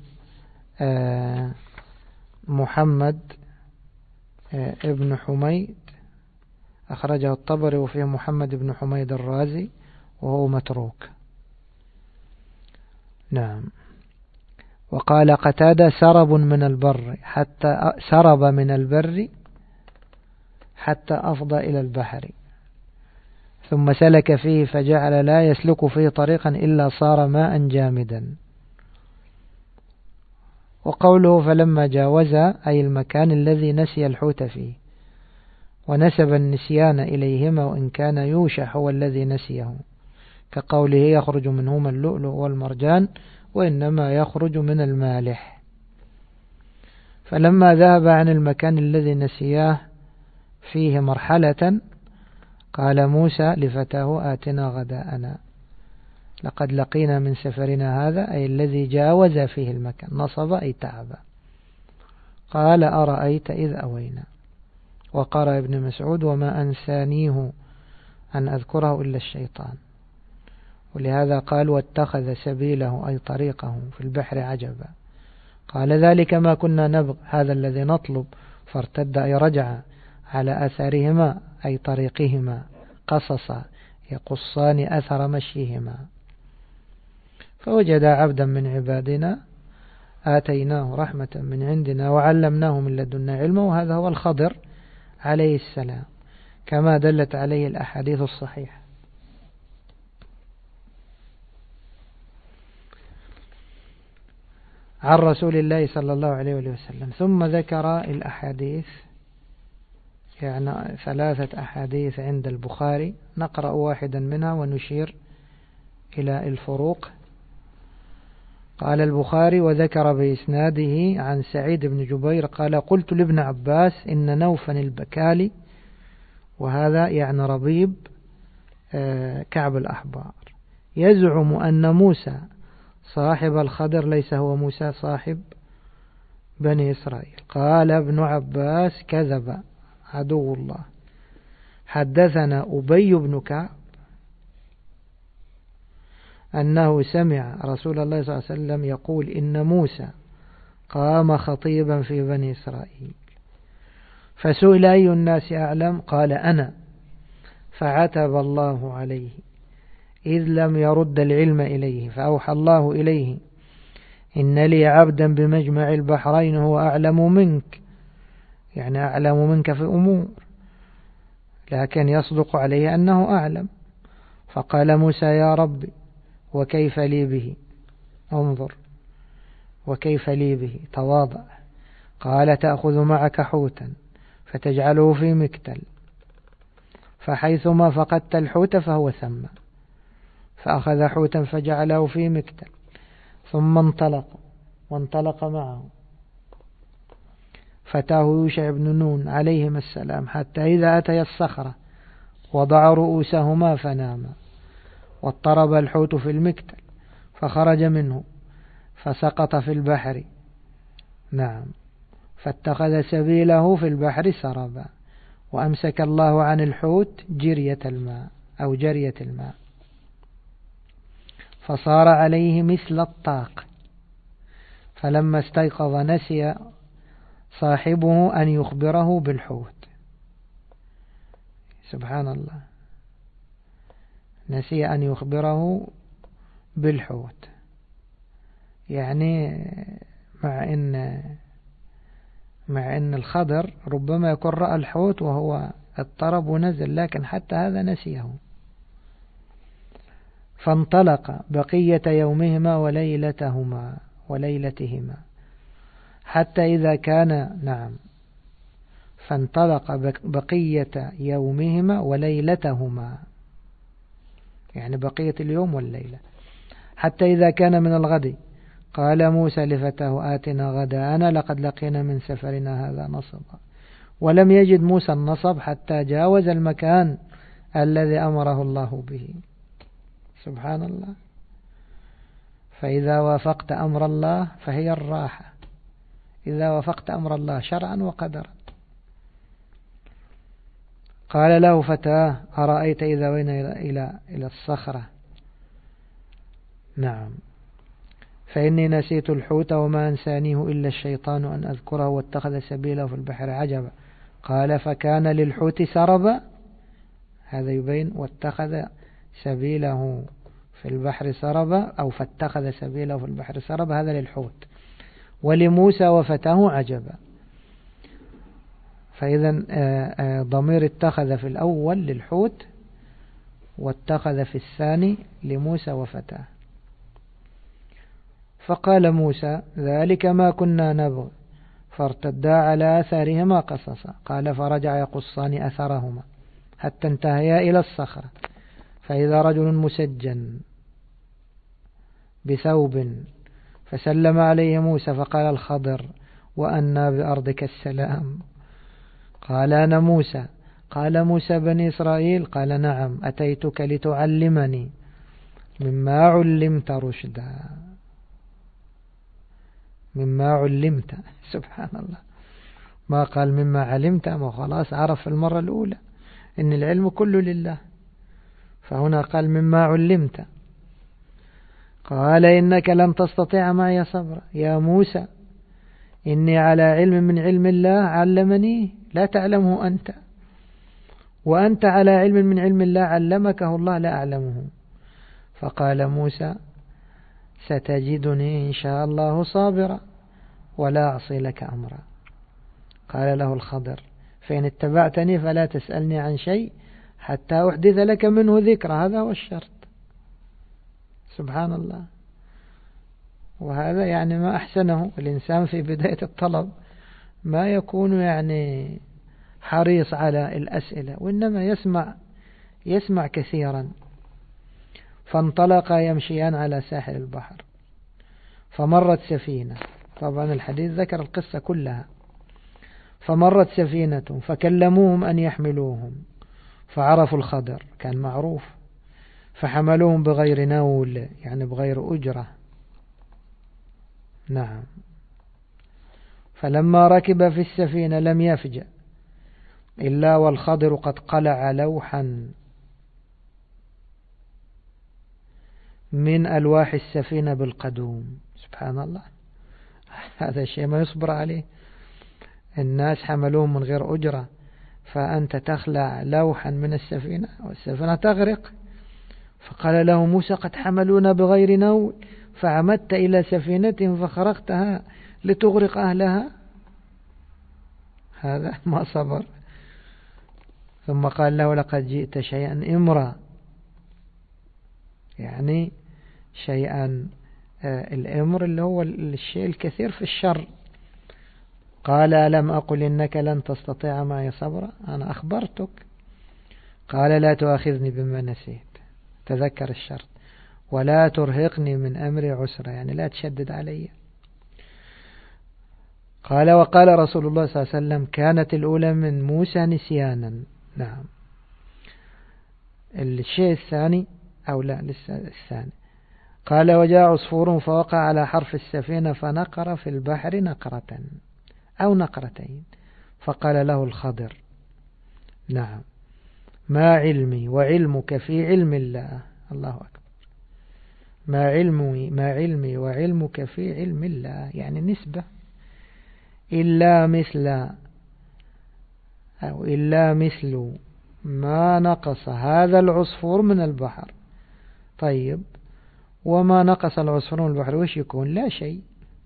[SPEAKER 1] محمد ابن حميد أخرجه الطبري، وفيه محمد بن حميد الرازي وهو متروك. نعم. وقال قتادة: سرب من البر حتى سرب من البر حتى أفضى إلى البحر، ثم سلك فيه فجعل لا يسلك فيه طريقا إلا صار ماء جامدا. وقوله فلما جاوزا، أي المكان الذي نسي الحوت فيه، ونسب النسيان إليهما، وإن كان يوشع هو الذي نسيه، كقوله: يخرج منهما اللؤلؤ والمرجان، وإنما يخرج من المالح. فلما ذهب عن المكان الذي نسياه فيه مرحلة، قال موسى لفتاه: آتنا غداءنا لقد لقينا من سفرنا هذا، أي الذي جاوز فيه المكان، نصب أي تعب. قال: أرأيت إذ أوينا. وقرأ ابن مسعود: وما أنسانيه أن أذكره إلا الشيطان. ولهذا قال: واتخذ سبيله أي طريقه في البحر عجبا. قال: ذلك ما كنا نبغ، هذا الذي نطلب. فارتد أي رجع على أثرهما أي طريقهما، قصصا يقصان أثر مشيهما. فوجد عبدا من عبادنا آتيناه رحمة من عندنا وعلمناه من لدنا علما، وهذا هو الخضر عليه السلام، كما دلت عليه الأحاديث الصحيحة. عن رسول الله صلى الله عليه وسلم. ثم ذكر الأحاديث، يعني 3 أحاديث عند البخاري، نقرأ واحدا منها ونشير إلى الفروق. قال البخاري وذكر بإسناده عن سعيد بن جبير قال قلت لابن عباس إن نوفا البكالي، وهذا يعني ربيب كعب الأحبار، يزعم أن موسى صاحب الخضر ليس هو موسى صاحب بني إسرائيل. قال ابن عباس كذب عدو الله. حدثنا أبي بن كعب أنه سمع رسول الله صلى الله عليه وسلم يقول إن موسى قام خطيبا في بني إسرائيل، فسئل أي الناس أعلم قال أنا، فعتب الله عليه إذ لم يرد العلم إليه، فأوحى الله إليه إن لي عبدا بمجمع البحرين هو أعلم منك، يعني أعلم منك في أمور، لكن يصدق عليه أنه أعلم. فقال موسى يا ربي وكيف لي به، انظر وكيف لي به، تواضع. قال تأخذ معك حوتا فتجعله في مكتل، فحيثما فقدت الحوت فهو ثم، فأخذ حوتا فجعله في مكتل، ثم وانطلق معه فتاه يوشع بن نون عليهما السلام، حتى إذا أتيا الصخرة وضع رؤوسهما فناما، واضطرب الحوت في المكتل فخرج منه فسقط في البحر، نعم، فاتخذ سبيله في البحر سربا، وأمسك الله عن الحوت جرية الماء، فصار عليه مثل الطاق، فلما استيقظ نسي صاحبه أن يخبره بالحوت. سبحان الله، نسي أن يخبره بالحوت، يعني مع أن الخضر ربما يكون رأى الحوت وهو اضطرب ونزل، لكن حتى هذا نسيه. فانطلق بقية يومهما وليلتهما حتى إذا كان، نعم، فانطلق بقية يومهما وليلتهما، يعني بقية اليوم والليلة، حتى إذا كان من الغد قال موسى لفتاه آتنا غداءنا لقد لقينا من سفرنا هذا نصبا، ولم يجد موسى النصب حتى جاوز المكان الذي أمره الله به. سبحان الله. فإذا وافقت أمر الله فهي الراحة، إذا وافقت أمر الله شرعا وقدرا. قال له فتاه أرأيت إذا وينا إلى الصخرة، نعم، فإني نسيت الحوت وما أنسانيه إلا الشيطان أن أذكره واتخذ سبيله في البحر عجبا. قال فكان للحوت سربا، هذا يبين واتخذ سبيله في البحر سربا، أو فاتخذ سبيله في البحر سربا، هذا للحوت، ولموسى وفتاه عجبا. فإذا ضمير اتخذ في الأول للحوت، واتخذ في الثاني لموسى وفتاه. فقال موسى ذلك ما كنا نبغي، فارتدا على آثارهما قصصا. قال فرجع يقصان أثرهما حتى انتهيا إلى الصخرة، فإذا رجل مسجن بثوب، فسلم عليه موسى فقال الخضر وأنا بأرضك السلام. قال أنا موسى. قال موسى بني إسرائيل؟ قال نعم، أتيتك لتعلمني مما علمت رشدا. مما علمت، سبحان الله، ما قال مما علمت، ما خلاص عرف المرة الأولى إن العلم كله لله، فهنا قال مما علمت. قال إنك لن تستطيع معي صبرا يا موسى، إني على علم من علم الله علمني لا تعلمه أنت، وأنت على علم من علم الله علمكه الله لا أعلمه. فقال موسى ستجدني إن شاء الله صابرا ولا أعصي لك أمرا. قال له الخضر فإن اتبعتني فلا تسألني عن شيء حتى أحدث لك منه ذكر. هذا هو الشرط. سبحان الله. وهذا يعني ما أحسنه الإنسان في بداية الطلب، ما يكون يعني حريص على الأسئلة، وإنما يسمع كثيرا. فانطلقا يمشيان على ساحل البحر، فمرت سفينة، طبعا الحديث ذكر القصة كلها، فمرت سفينة فكلموهم أن يحملوهم، فعرفوا الخضر كان معروف، فحملوهم بغير نول يعني بغير أجرة. نعم. فلما ركب في السفينة لم يفجأ إلا والخضر قد قلع لوحا من ألواح السفينة بالقدوم. سبحان الله، هذا الشيء ما يصبر عليه. الناس حملوهم من غير أجرة، فأنت تخلع لوحا من السفينة والسفينة تغرق. فقال له موسى قد حملونا بغير نول فعمدت إلى سفينتهم فخرقتها لتغرق أهلها. هذا ما صبر. ثم قال له لقد جئت شيئا إمرا، يعني شيئا الإمر اللي هو الشيء الكثير في الشر. قال ألم أقل إنك لن تستطيع معي صبرا، أنا أخبرتك. قال لا تؤاخذني بما نسيت، تذكر الشرط، ولا ترهقني من أمري عسرا، يعني لا تشدد علي. قال وقال رسول الله صلى الله عليه وسلم كانت الأولى من موسى نسيانا. نعم. الشيء الثاني أو لا لسه الثاني، قال وجاء عصفور فوقع على حرف السفينة فنقر في البحر نقرة أو نقرتين، فقال له الخضر نعم ما علمي وعلمك في علم الله. الله أكبر. ما علمي وعلمك في علم الله، يعني نسبة. إلا مثل ما نقص هذا العصفور من البحر. طيب وما نقص العصفور من البحر وش يكون؟ لا شيء.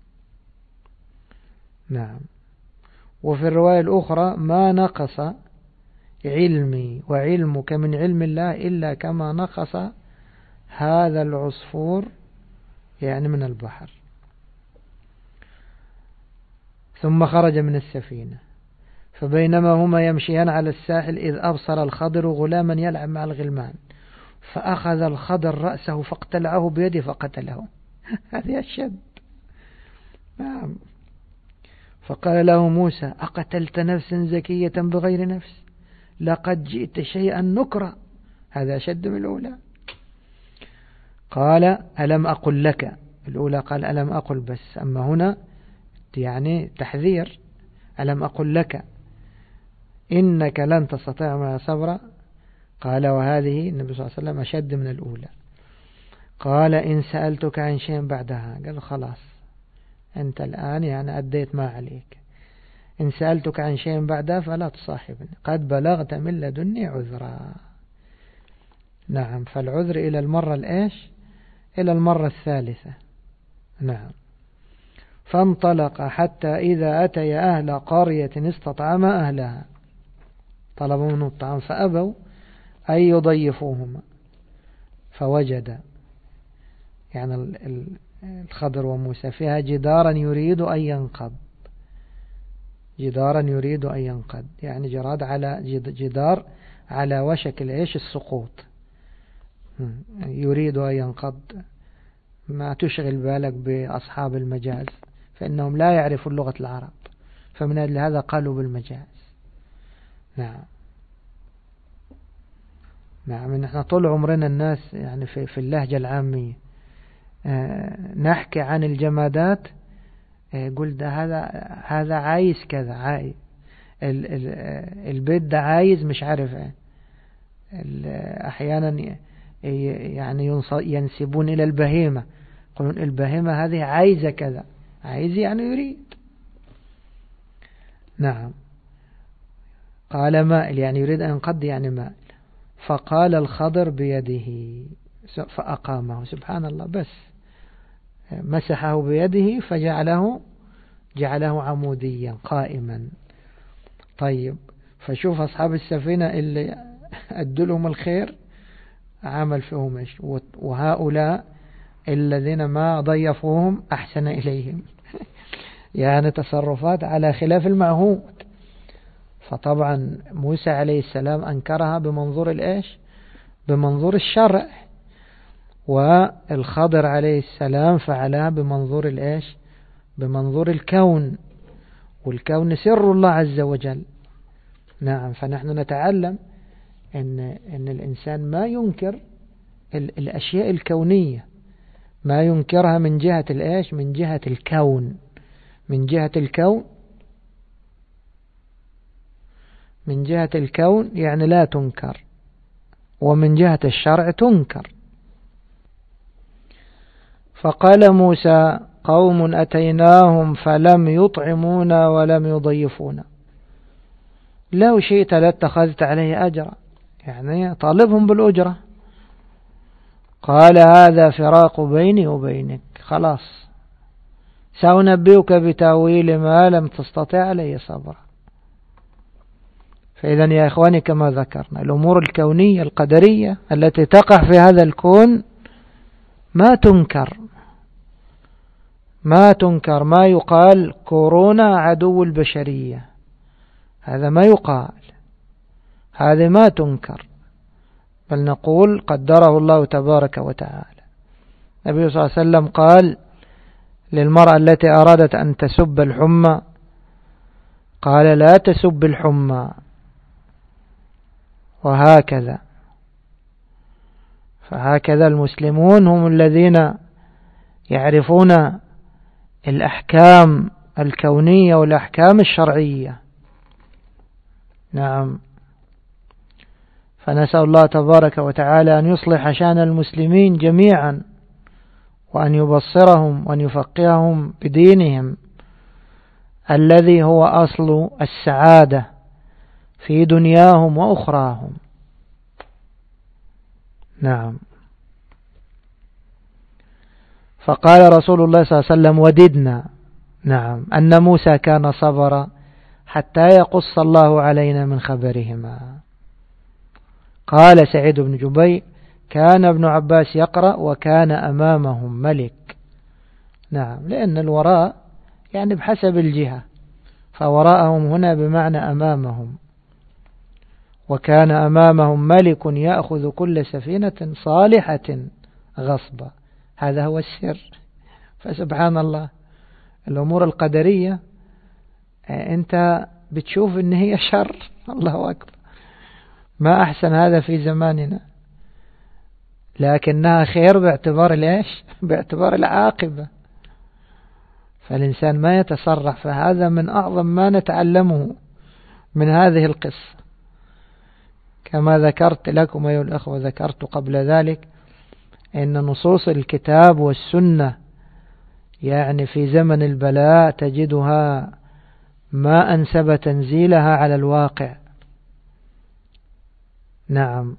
[SPEAKER 1] نعم. وفي الرواية الأخرى ما نقص علمي وعلمك من علم الله إلا كما نقص هذا العصفور يعني من البحر. ثم خرج من السفينة، فبينما هما يمشيان على الساحل إذ أبصر الخضر غلاما يلعب مع الغلمان، فأخذ الخضر رأسه فاقتلعه بيده فقتله. هذه الشد. نعم. فقال له موسى أقتلت نفسا زكية بغير نفس لقد جئت شيئا نكرا. هذا أشد من الأولى. قال ألم أقل لك، الأولى قال ألم أقل بس، أما هنا يعني تحذير. ألم أقل لك إنك لن تستطيع معي صبرا. قال وهذه النبي صلى الله عليه وسلم أشد من الأولى. قال إن سألتك عن شيء بعدها، قال خلاص أنت الآن يعني أديت ما عليك، إن سألتك عن شيء بعدها فلا تصاحبني قد بلغت من لدني عذرا. نعم. فالعذر إلى المرة الإيش؟ إلى المرة الثالثة. نعم. فانطلق حتى إذا أتي أهل قرية استطعما أهلها، طلبوا منه الطعام فأبوا أن يضيفوهما، فوجد يعني الخضر وموسى فيها جدارا يريد أن ينقض. جدارا يريد أن ينقض يعني جدار على وشك السقوط، يريد أن ينقض. ما تشغل بالك بأصحاب المجاز فإنهم لا يعرفوا لغة العرب، فمن أجل هذا قالوا بالمجاز. نعم. نعم. نحن طول عمرنا الناس يعني في اللهجة العامية نحكي عن الجمادات، قل ده هذا عايز كذا، عايز البيت ده عايز مش عارف أحيانا يعني ينسبون إلى البهيمة، يقولون البهيمة هذه عايزة كذا، عايز يعني يريد. نعم. قال مائل يعني يريد أن ينقض يعني مائل. فقال الخضر بيده فأقامه. سبحان الله، بس مسحه بيده فجعله عموديا قائما. طيب فشوف أصحاب السفينة اللي أدلهم الخير عمل فيهم إيش، وهؤلاء الذين ما ضيفوهم أحسن إليهم. يعني تصرفات على خلاف المعهود. فطبعا موسى عليه السلام أنكرها بمنظور الإيش؟ بمنظور الشرع. والخضر عليه السلام فعلها بمنظور الإيش؟ بمنظور الكون، والكون سر الله عز وجل. نعم. فنحن نتعلم أن الإنسان ما ينكر الأشياء الكونية، ما ينكرها من جهة الإيش؟ من جهة الكون. من جهة الكون، من جهة الكون يعني لا تنكر، ومن جهة الشرع تنكر. فقال موسى: قوم أتيناهم فلم يطعمونا ولم يضيفونا، لو شئت لاتخذت عليه أجرا، يعني طالبهم بالأجرة. قال: هذا فراق بيني وبينك، خلاص سأنبئك بتأويل ما لم تستطع عليه صبرا. فإذا يا إخواني كما ذكرنا الأمور الكونية القدرية التي تقع في هذا الكون ما تنكر، ما تنكر. ما يقال كورونا عدو البشرية، هذا ما يقال، هذا ما تنكر، بل نقول قدره الله تبارك وتعالى. النبي صلى الله عليه وسلم قال للمرأة التي أرادت أن تسب الحمى، قال: لا تسب الحمى. وهكذا، فهكذا المسلمون هم الذين يعرفون الأحكام الكونية والأحكام الشرعية. نعم. فنسأل الله تبارك وتعالى أن يصلح شأن المسلمين جميعا، وأن يبصرهم وأن يفقههم بدينهم الذي هو أصل السعادة في دنياهم وأخراهم. نعم. فقال رسول الله صلى الله عليه وسلم: وددنا، نعم، أن موسى كان صبرا حتى يقص الله علينا من خبرهما. قال سعيد بن جبير: كان ابن عباس يقرأ وكان أمامهم ملك. نعم، لأن الوراء يعني بحسب الجهة، فوراءهم هنا بمعنى أمامهم. وكان أمامهم ملك يأخذ كل سفينة صالحة غصبا. هذا هو السر. فسبحان الله، الأمور القدرية أنت بتشوف إن هي شر، الله أكبر، ما أحسن هذا في زماننا، لكنها خير باعتبار الإيش؟ باعتبار العاقبة. فالإنسان ما يتسرع، فهذا من أعظم ما نتعلمه من هذه القصة. كما ذكرت لكم أيها الأخوة، ذكرت قبل ذلك إن نصوص الكتاب والسنة يعني في زمن البلاء تجدها ما أنسب تنزيلها على الواقع. نعم.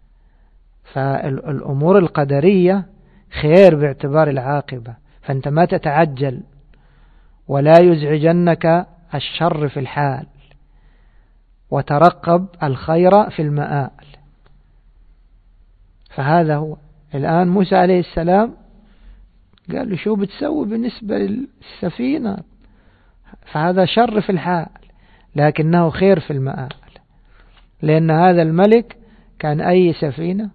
[SPEAKER 1] فالأمور القدرية خير باعتبار العاقبة، فأنت ما تتعجل ولا يزعجنك الشر في الحال، وترقب الخير في المآل. فهذا هو. الآن موسى عليه السلام قال له: شو بتسوي بالنسبة للسفينة؟ فهذا شر في الحال لكنه خير في المآل، لأن هذا الملك كان أي سفينة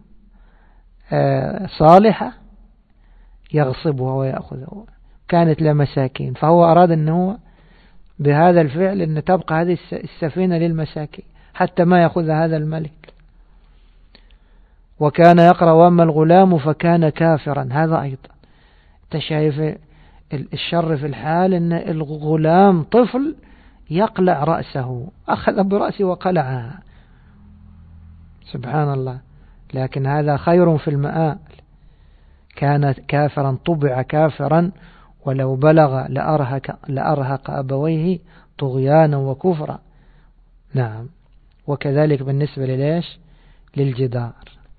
[SPEAKER 1] صالحة يغصبها ويأخذها، كانت لمساكين، فهو أراد أنه بهذا الفعل أن تبقى هذه السفينة للمساكين حتى ما يأخذ هذا الملك. وكان يقرأ: وأما الغلام فكان كافرا. هذا أيضا أنت شايف الشر في الحال، أن الغلام طفل يقلع رأسه، أخذ برأسه وقلعها، سبحان الله، لكن هذا خير في المآل. كان كافرا، طبع كافرا، ولو بلغ لأرهق أبويه طغيانا وكفرا. نعم. وكذلك بالنسبة لليش؟ للجدار.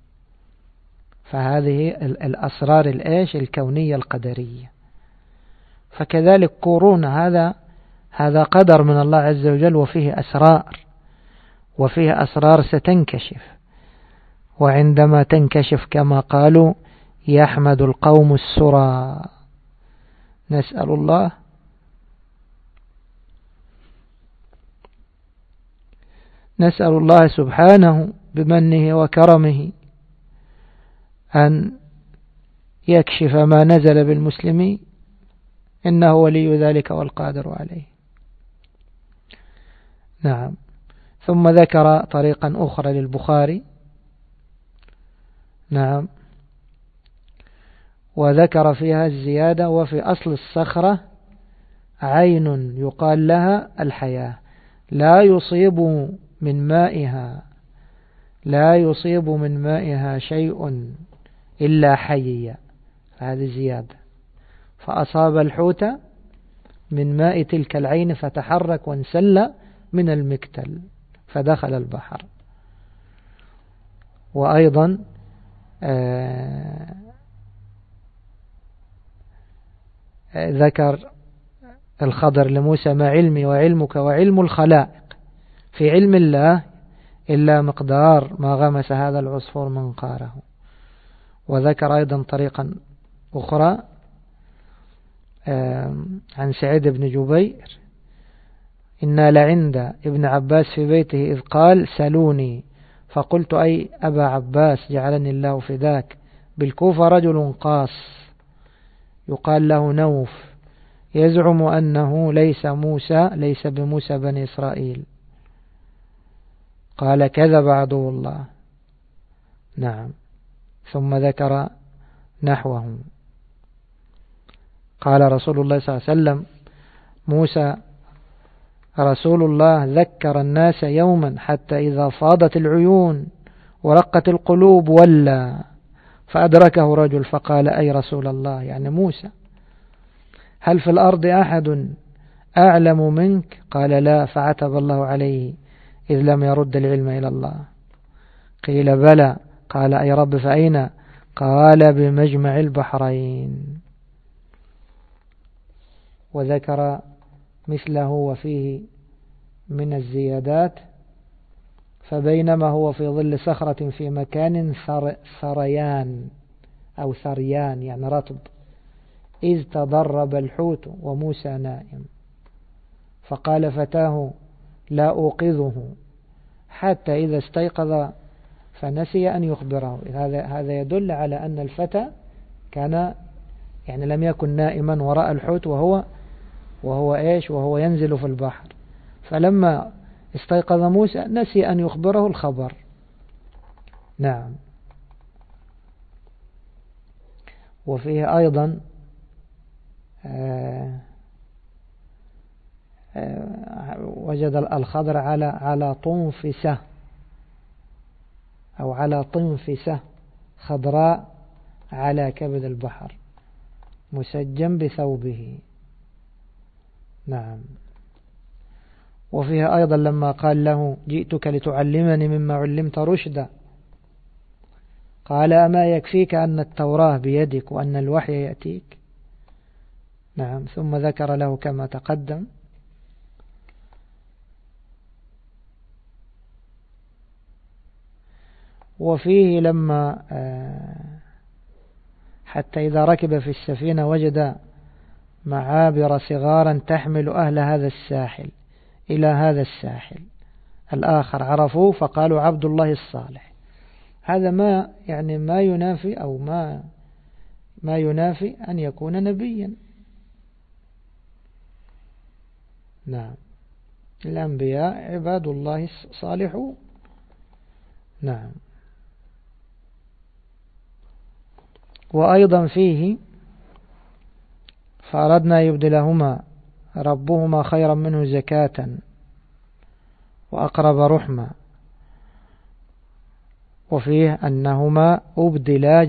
[SPEAKER 1] فهذه الأسرار الإيش؟ الكونية القدرية. فكذلك كورونا هذا قدر من الله عز وجل، وفيه أسرار، وفيه أسرار ستنكشف، وعندما تنكشف كما قالوا يحمد القوم السرى. نسأل الله سبحانه بمنه وكرمه أن يكشف ما نزل بالمسلمين، إنه ولي ذلك والقادر عليه. نعم. ثم ذكر طريقا أخرى للبخاري. نعم. وذكر فيها الزيادة: وفي أصل الصخرة عين يقال لها الحياة، لا يصيب من مائها شيء إلا حيا. هذه زيادة. فأصاب الحوت من ماء تلك العين فتحرك وانسل من المكتل فدخل البحر. وأيضا ذكر الخضر لموسى: ما علمي وعلمك وعلم الخلائق في علم الله إلا مقدار ما غمس هذا العصفور منقاره. وذكر أيضا طريقا أخرى عن سعيد بن جبير: إنا لعند ابن عباس في بيته إذ قال: سلوني، فقلت: أي أبا عباس جعلني الله فداك، بالكوفة رجل قاص يقال له نوف يزعم أنه ليس بموسى بني إسرائيل. قال: كذب عدو الله. نعم. ثم ذكر نحوه. قال رسول الله صلى الله عليه وسلم: موسى رسول الله ذكر الناس يوما حتى إذا فاضت العيون ورقت القلوب ولى، فأدركه رجل فقال: أي رسول الله، يعني موسى، هل في الأرض أحد أعلم منك؟ قال: لا. فعتب الله عليه إذ لم يرد العلم إلى الله. قيل: بلى. قال: أي رب فأين؟ قال: بمجمع البحرين. وذكر مثله وفيه من الزيادات: فبينما هو في ظل صخرة في مكان ثريان أو ثريان يعني رطب، إذ تضرب الحوت وموسى نائم، فقال فتاه: لا أوقظه حتى إذا استيقظ فنسي أن يخبره. هذا يدل على أن الفتى كان يعني لم يكن نائما وراء الحوت وهو ينزل في البحر، فلما استيقظ موسى نسي أن يخبره الخبر. نعم. وفيه أيضا وجد الخضر على طنفسة أو على طنفسة خضراء على كبد البحر مسجم بثوبه. نعم. وفيها أيضا لما قال له: جئتك لتعلمني مما علمت رشدا، قال: أما يكفيك أن التوراة بيدك وأن الوحي يأتيك؟ نعم. ثم ذكر له كما تقدم. وفيه لما حتى إذا ركب في السفينة وجد معابر صغارا تحمل أهل هذا الساحل إلى هذا الساحل الآخر، عرفوه فقالوا: عبد الله الصالح. هذا ما ينافي أو ما ينافي أن يكون نبيا. نعم. الأنبياء عباد الله الصالحون. نعم. وأيضا فيه: فأردنا يبدلهما ربهما خيرا منه زكاة وأقرب رحمة. وفيه أنهما أبدلا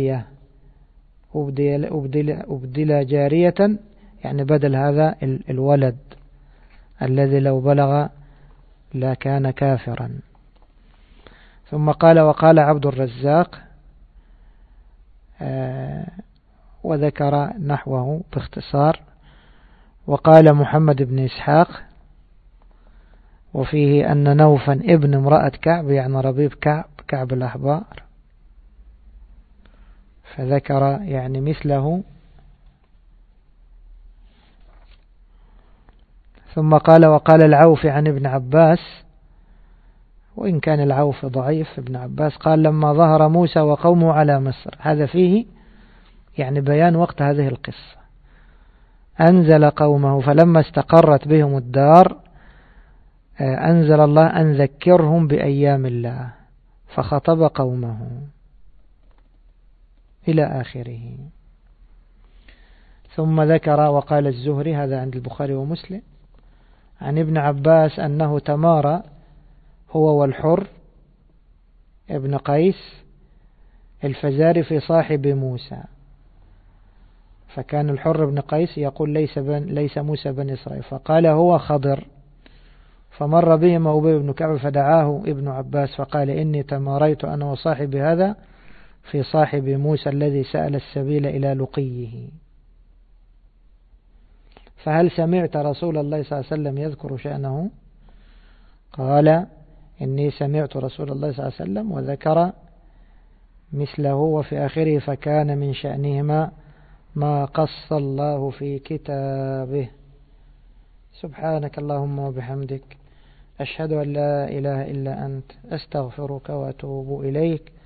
[SPEAKER 1] جارية يعني بدل هذا الولد الذي لو بلغ لا كان كافرا. ثم قال: وقال عبد الرزاق، وذكر نحوه باختصار. وقال محمد بن إسحاق: وفيه أن نوفا ابن امرأة كعب يعني ربيب كعب الأحبار، فذكر يعني مثله. ثم قال: وقال العوف عن ابن عباس، وإن كان العوف ضعيف، ابن عباس قال: لما ظهر موسى وقومه على مصر. هذا فيه يعني بيان وقت هذه القصة. أنزل قومه فلما استقرت بهم الدار أنزل الله أن ذكرهم بأيام الله فخطب قومه إلى آخره. ثم ذكر وقال الزهري، هذا عند البخاري ومسلم، عن ابن عباس أنه تمارى هو والحر ابن قيس الفزاري في صاحب موسى، فكان الحر بن قيس يقول ليس موسى بن إسرائيل، فقال هو خضر. فمر بهم أبي بن كعب فدعاه ابن عباس فقال إني تماريت أنا وصاحب هذا في صاحب موسى الذي سأل السبيل إلى لقيه، فهل سمعت رسول الله صلى الله عليه وسلم يذكر شأنه؟ قال إني سمعت رسول الله صلى الله عليه وسلم وذكر مثله وفي آخره فكان من شأنهما ما قص الله في كتابه. سبحانك اللهم وبحمدك، أشهد أن لا إله إلا أنت، أستغفرك وأتوب إليك.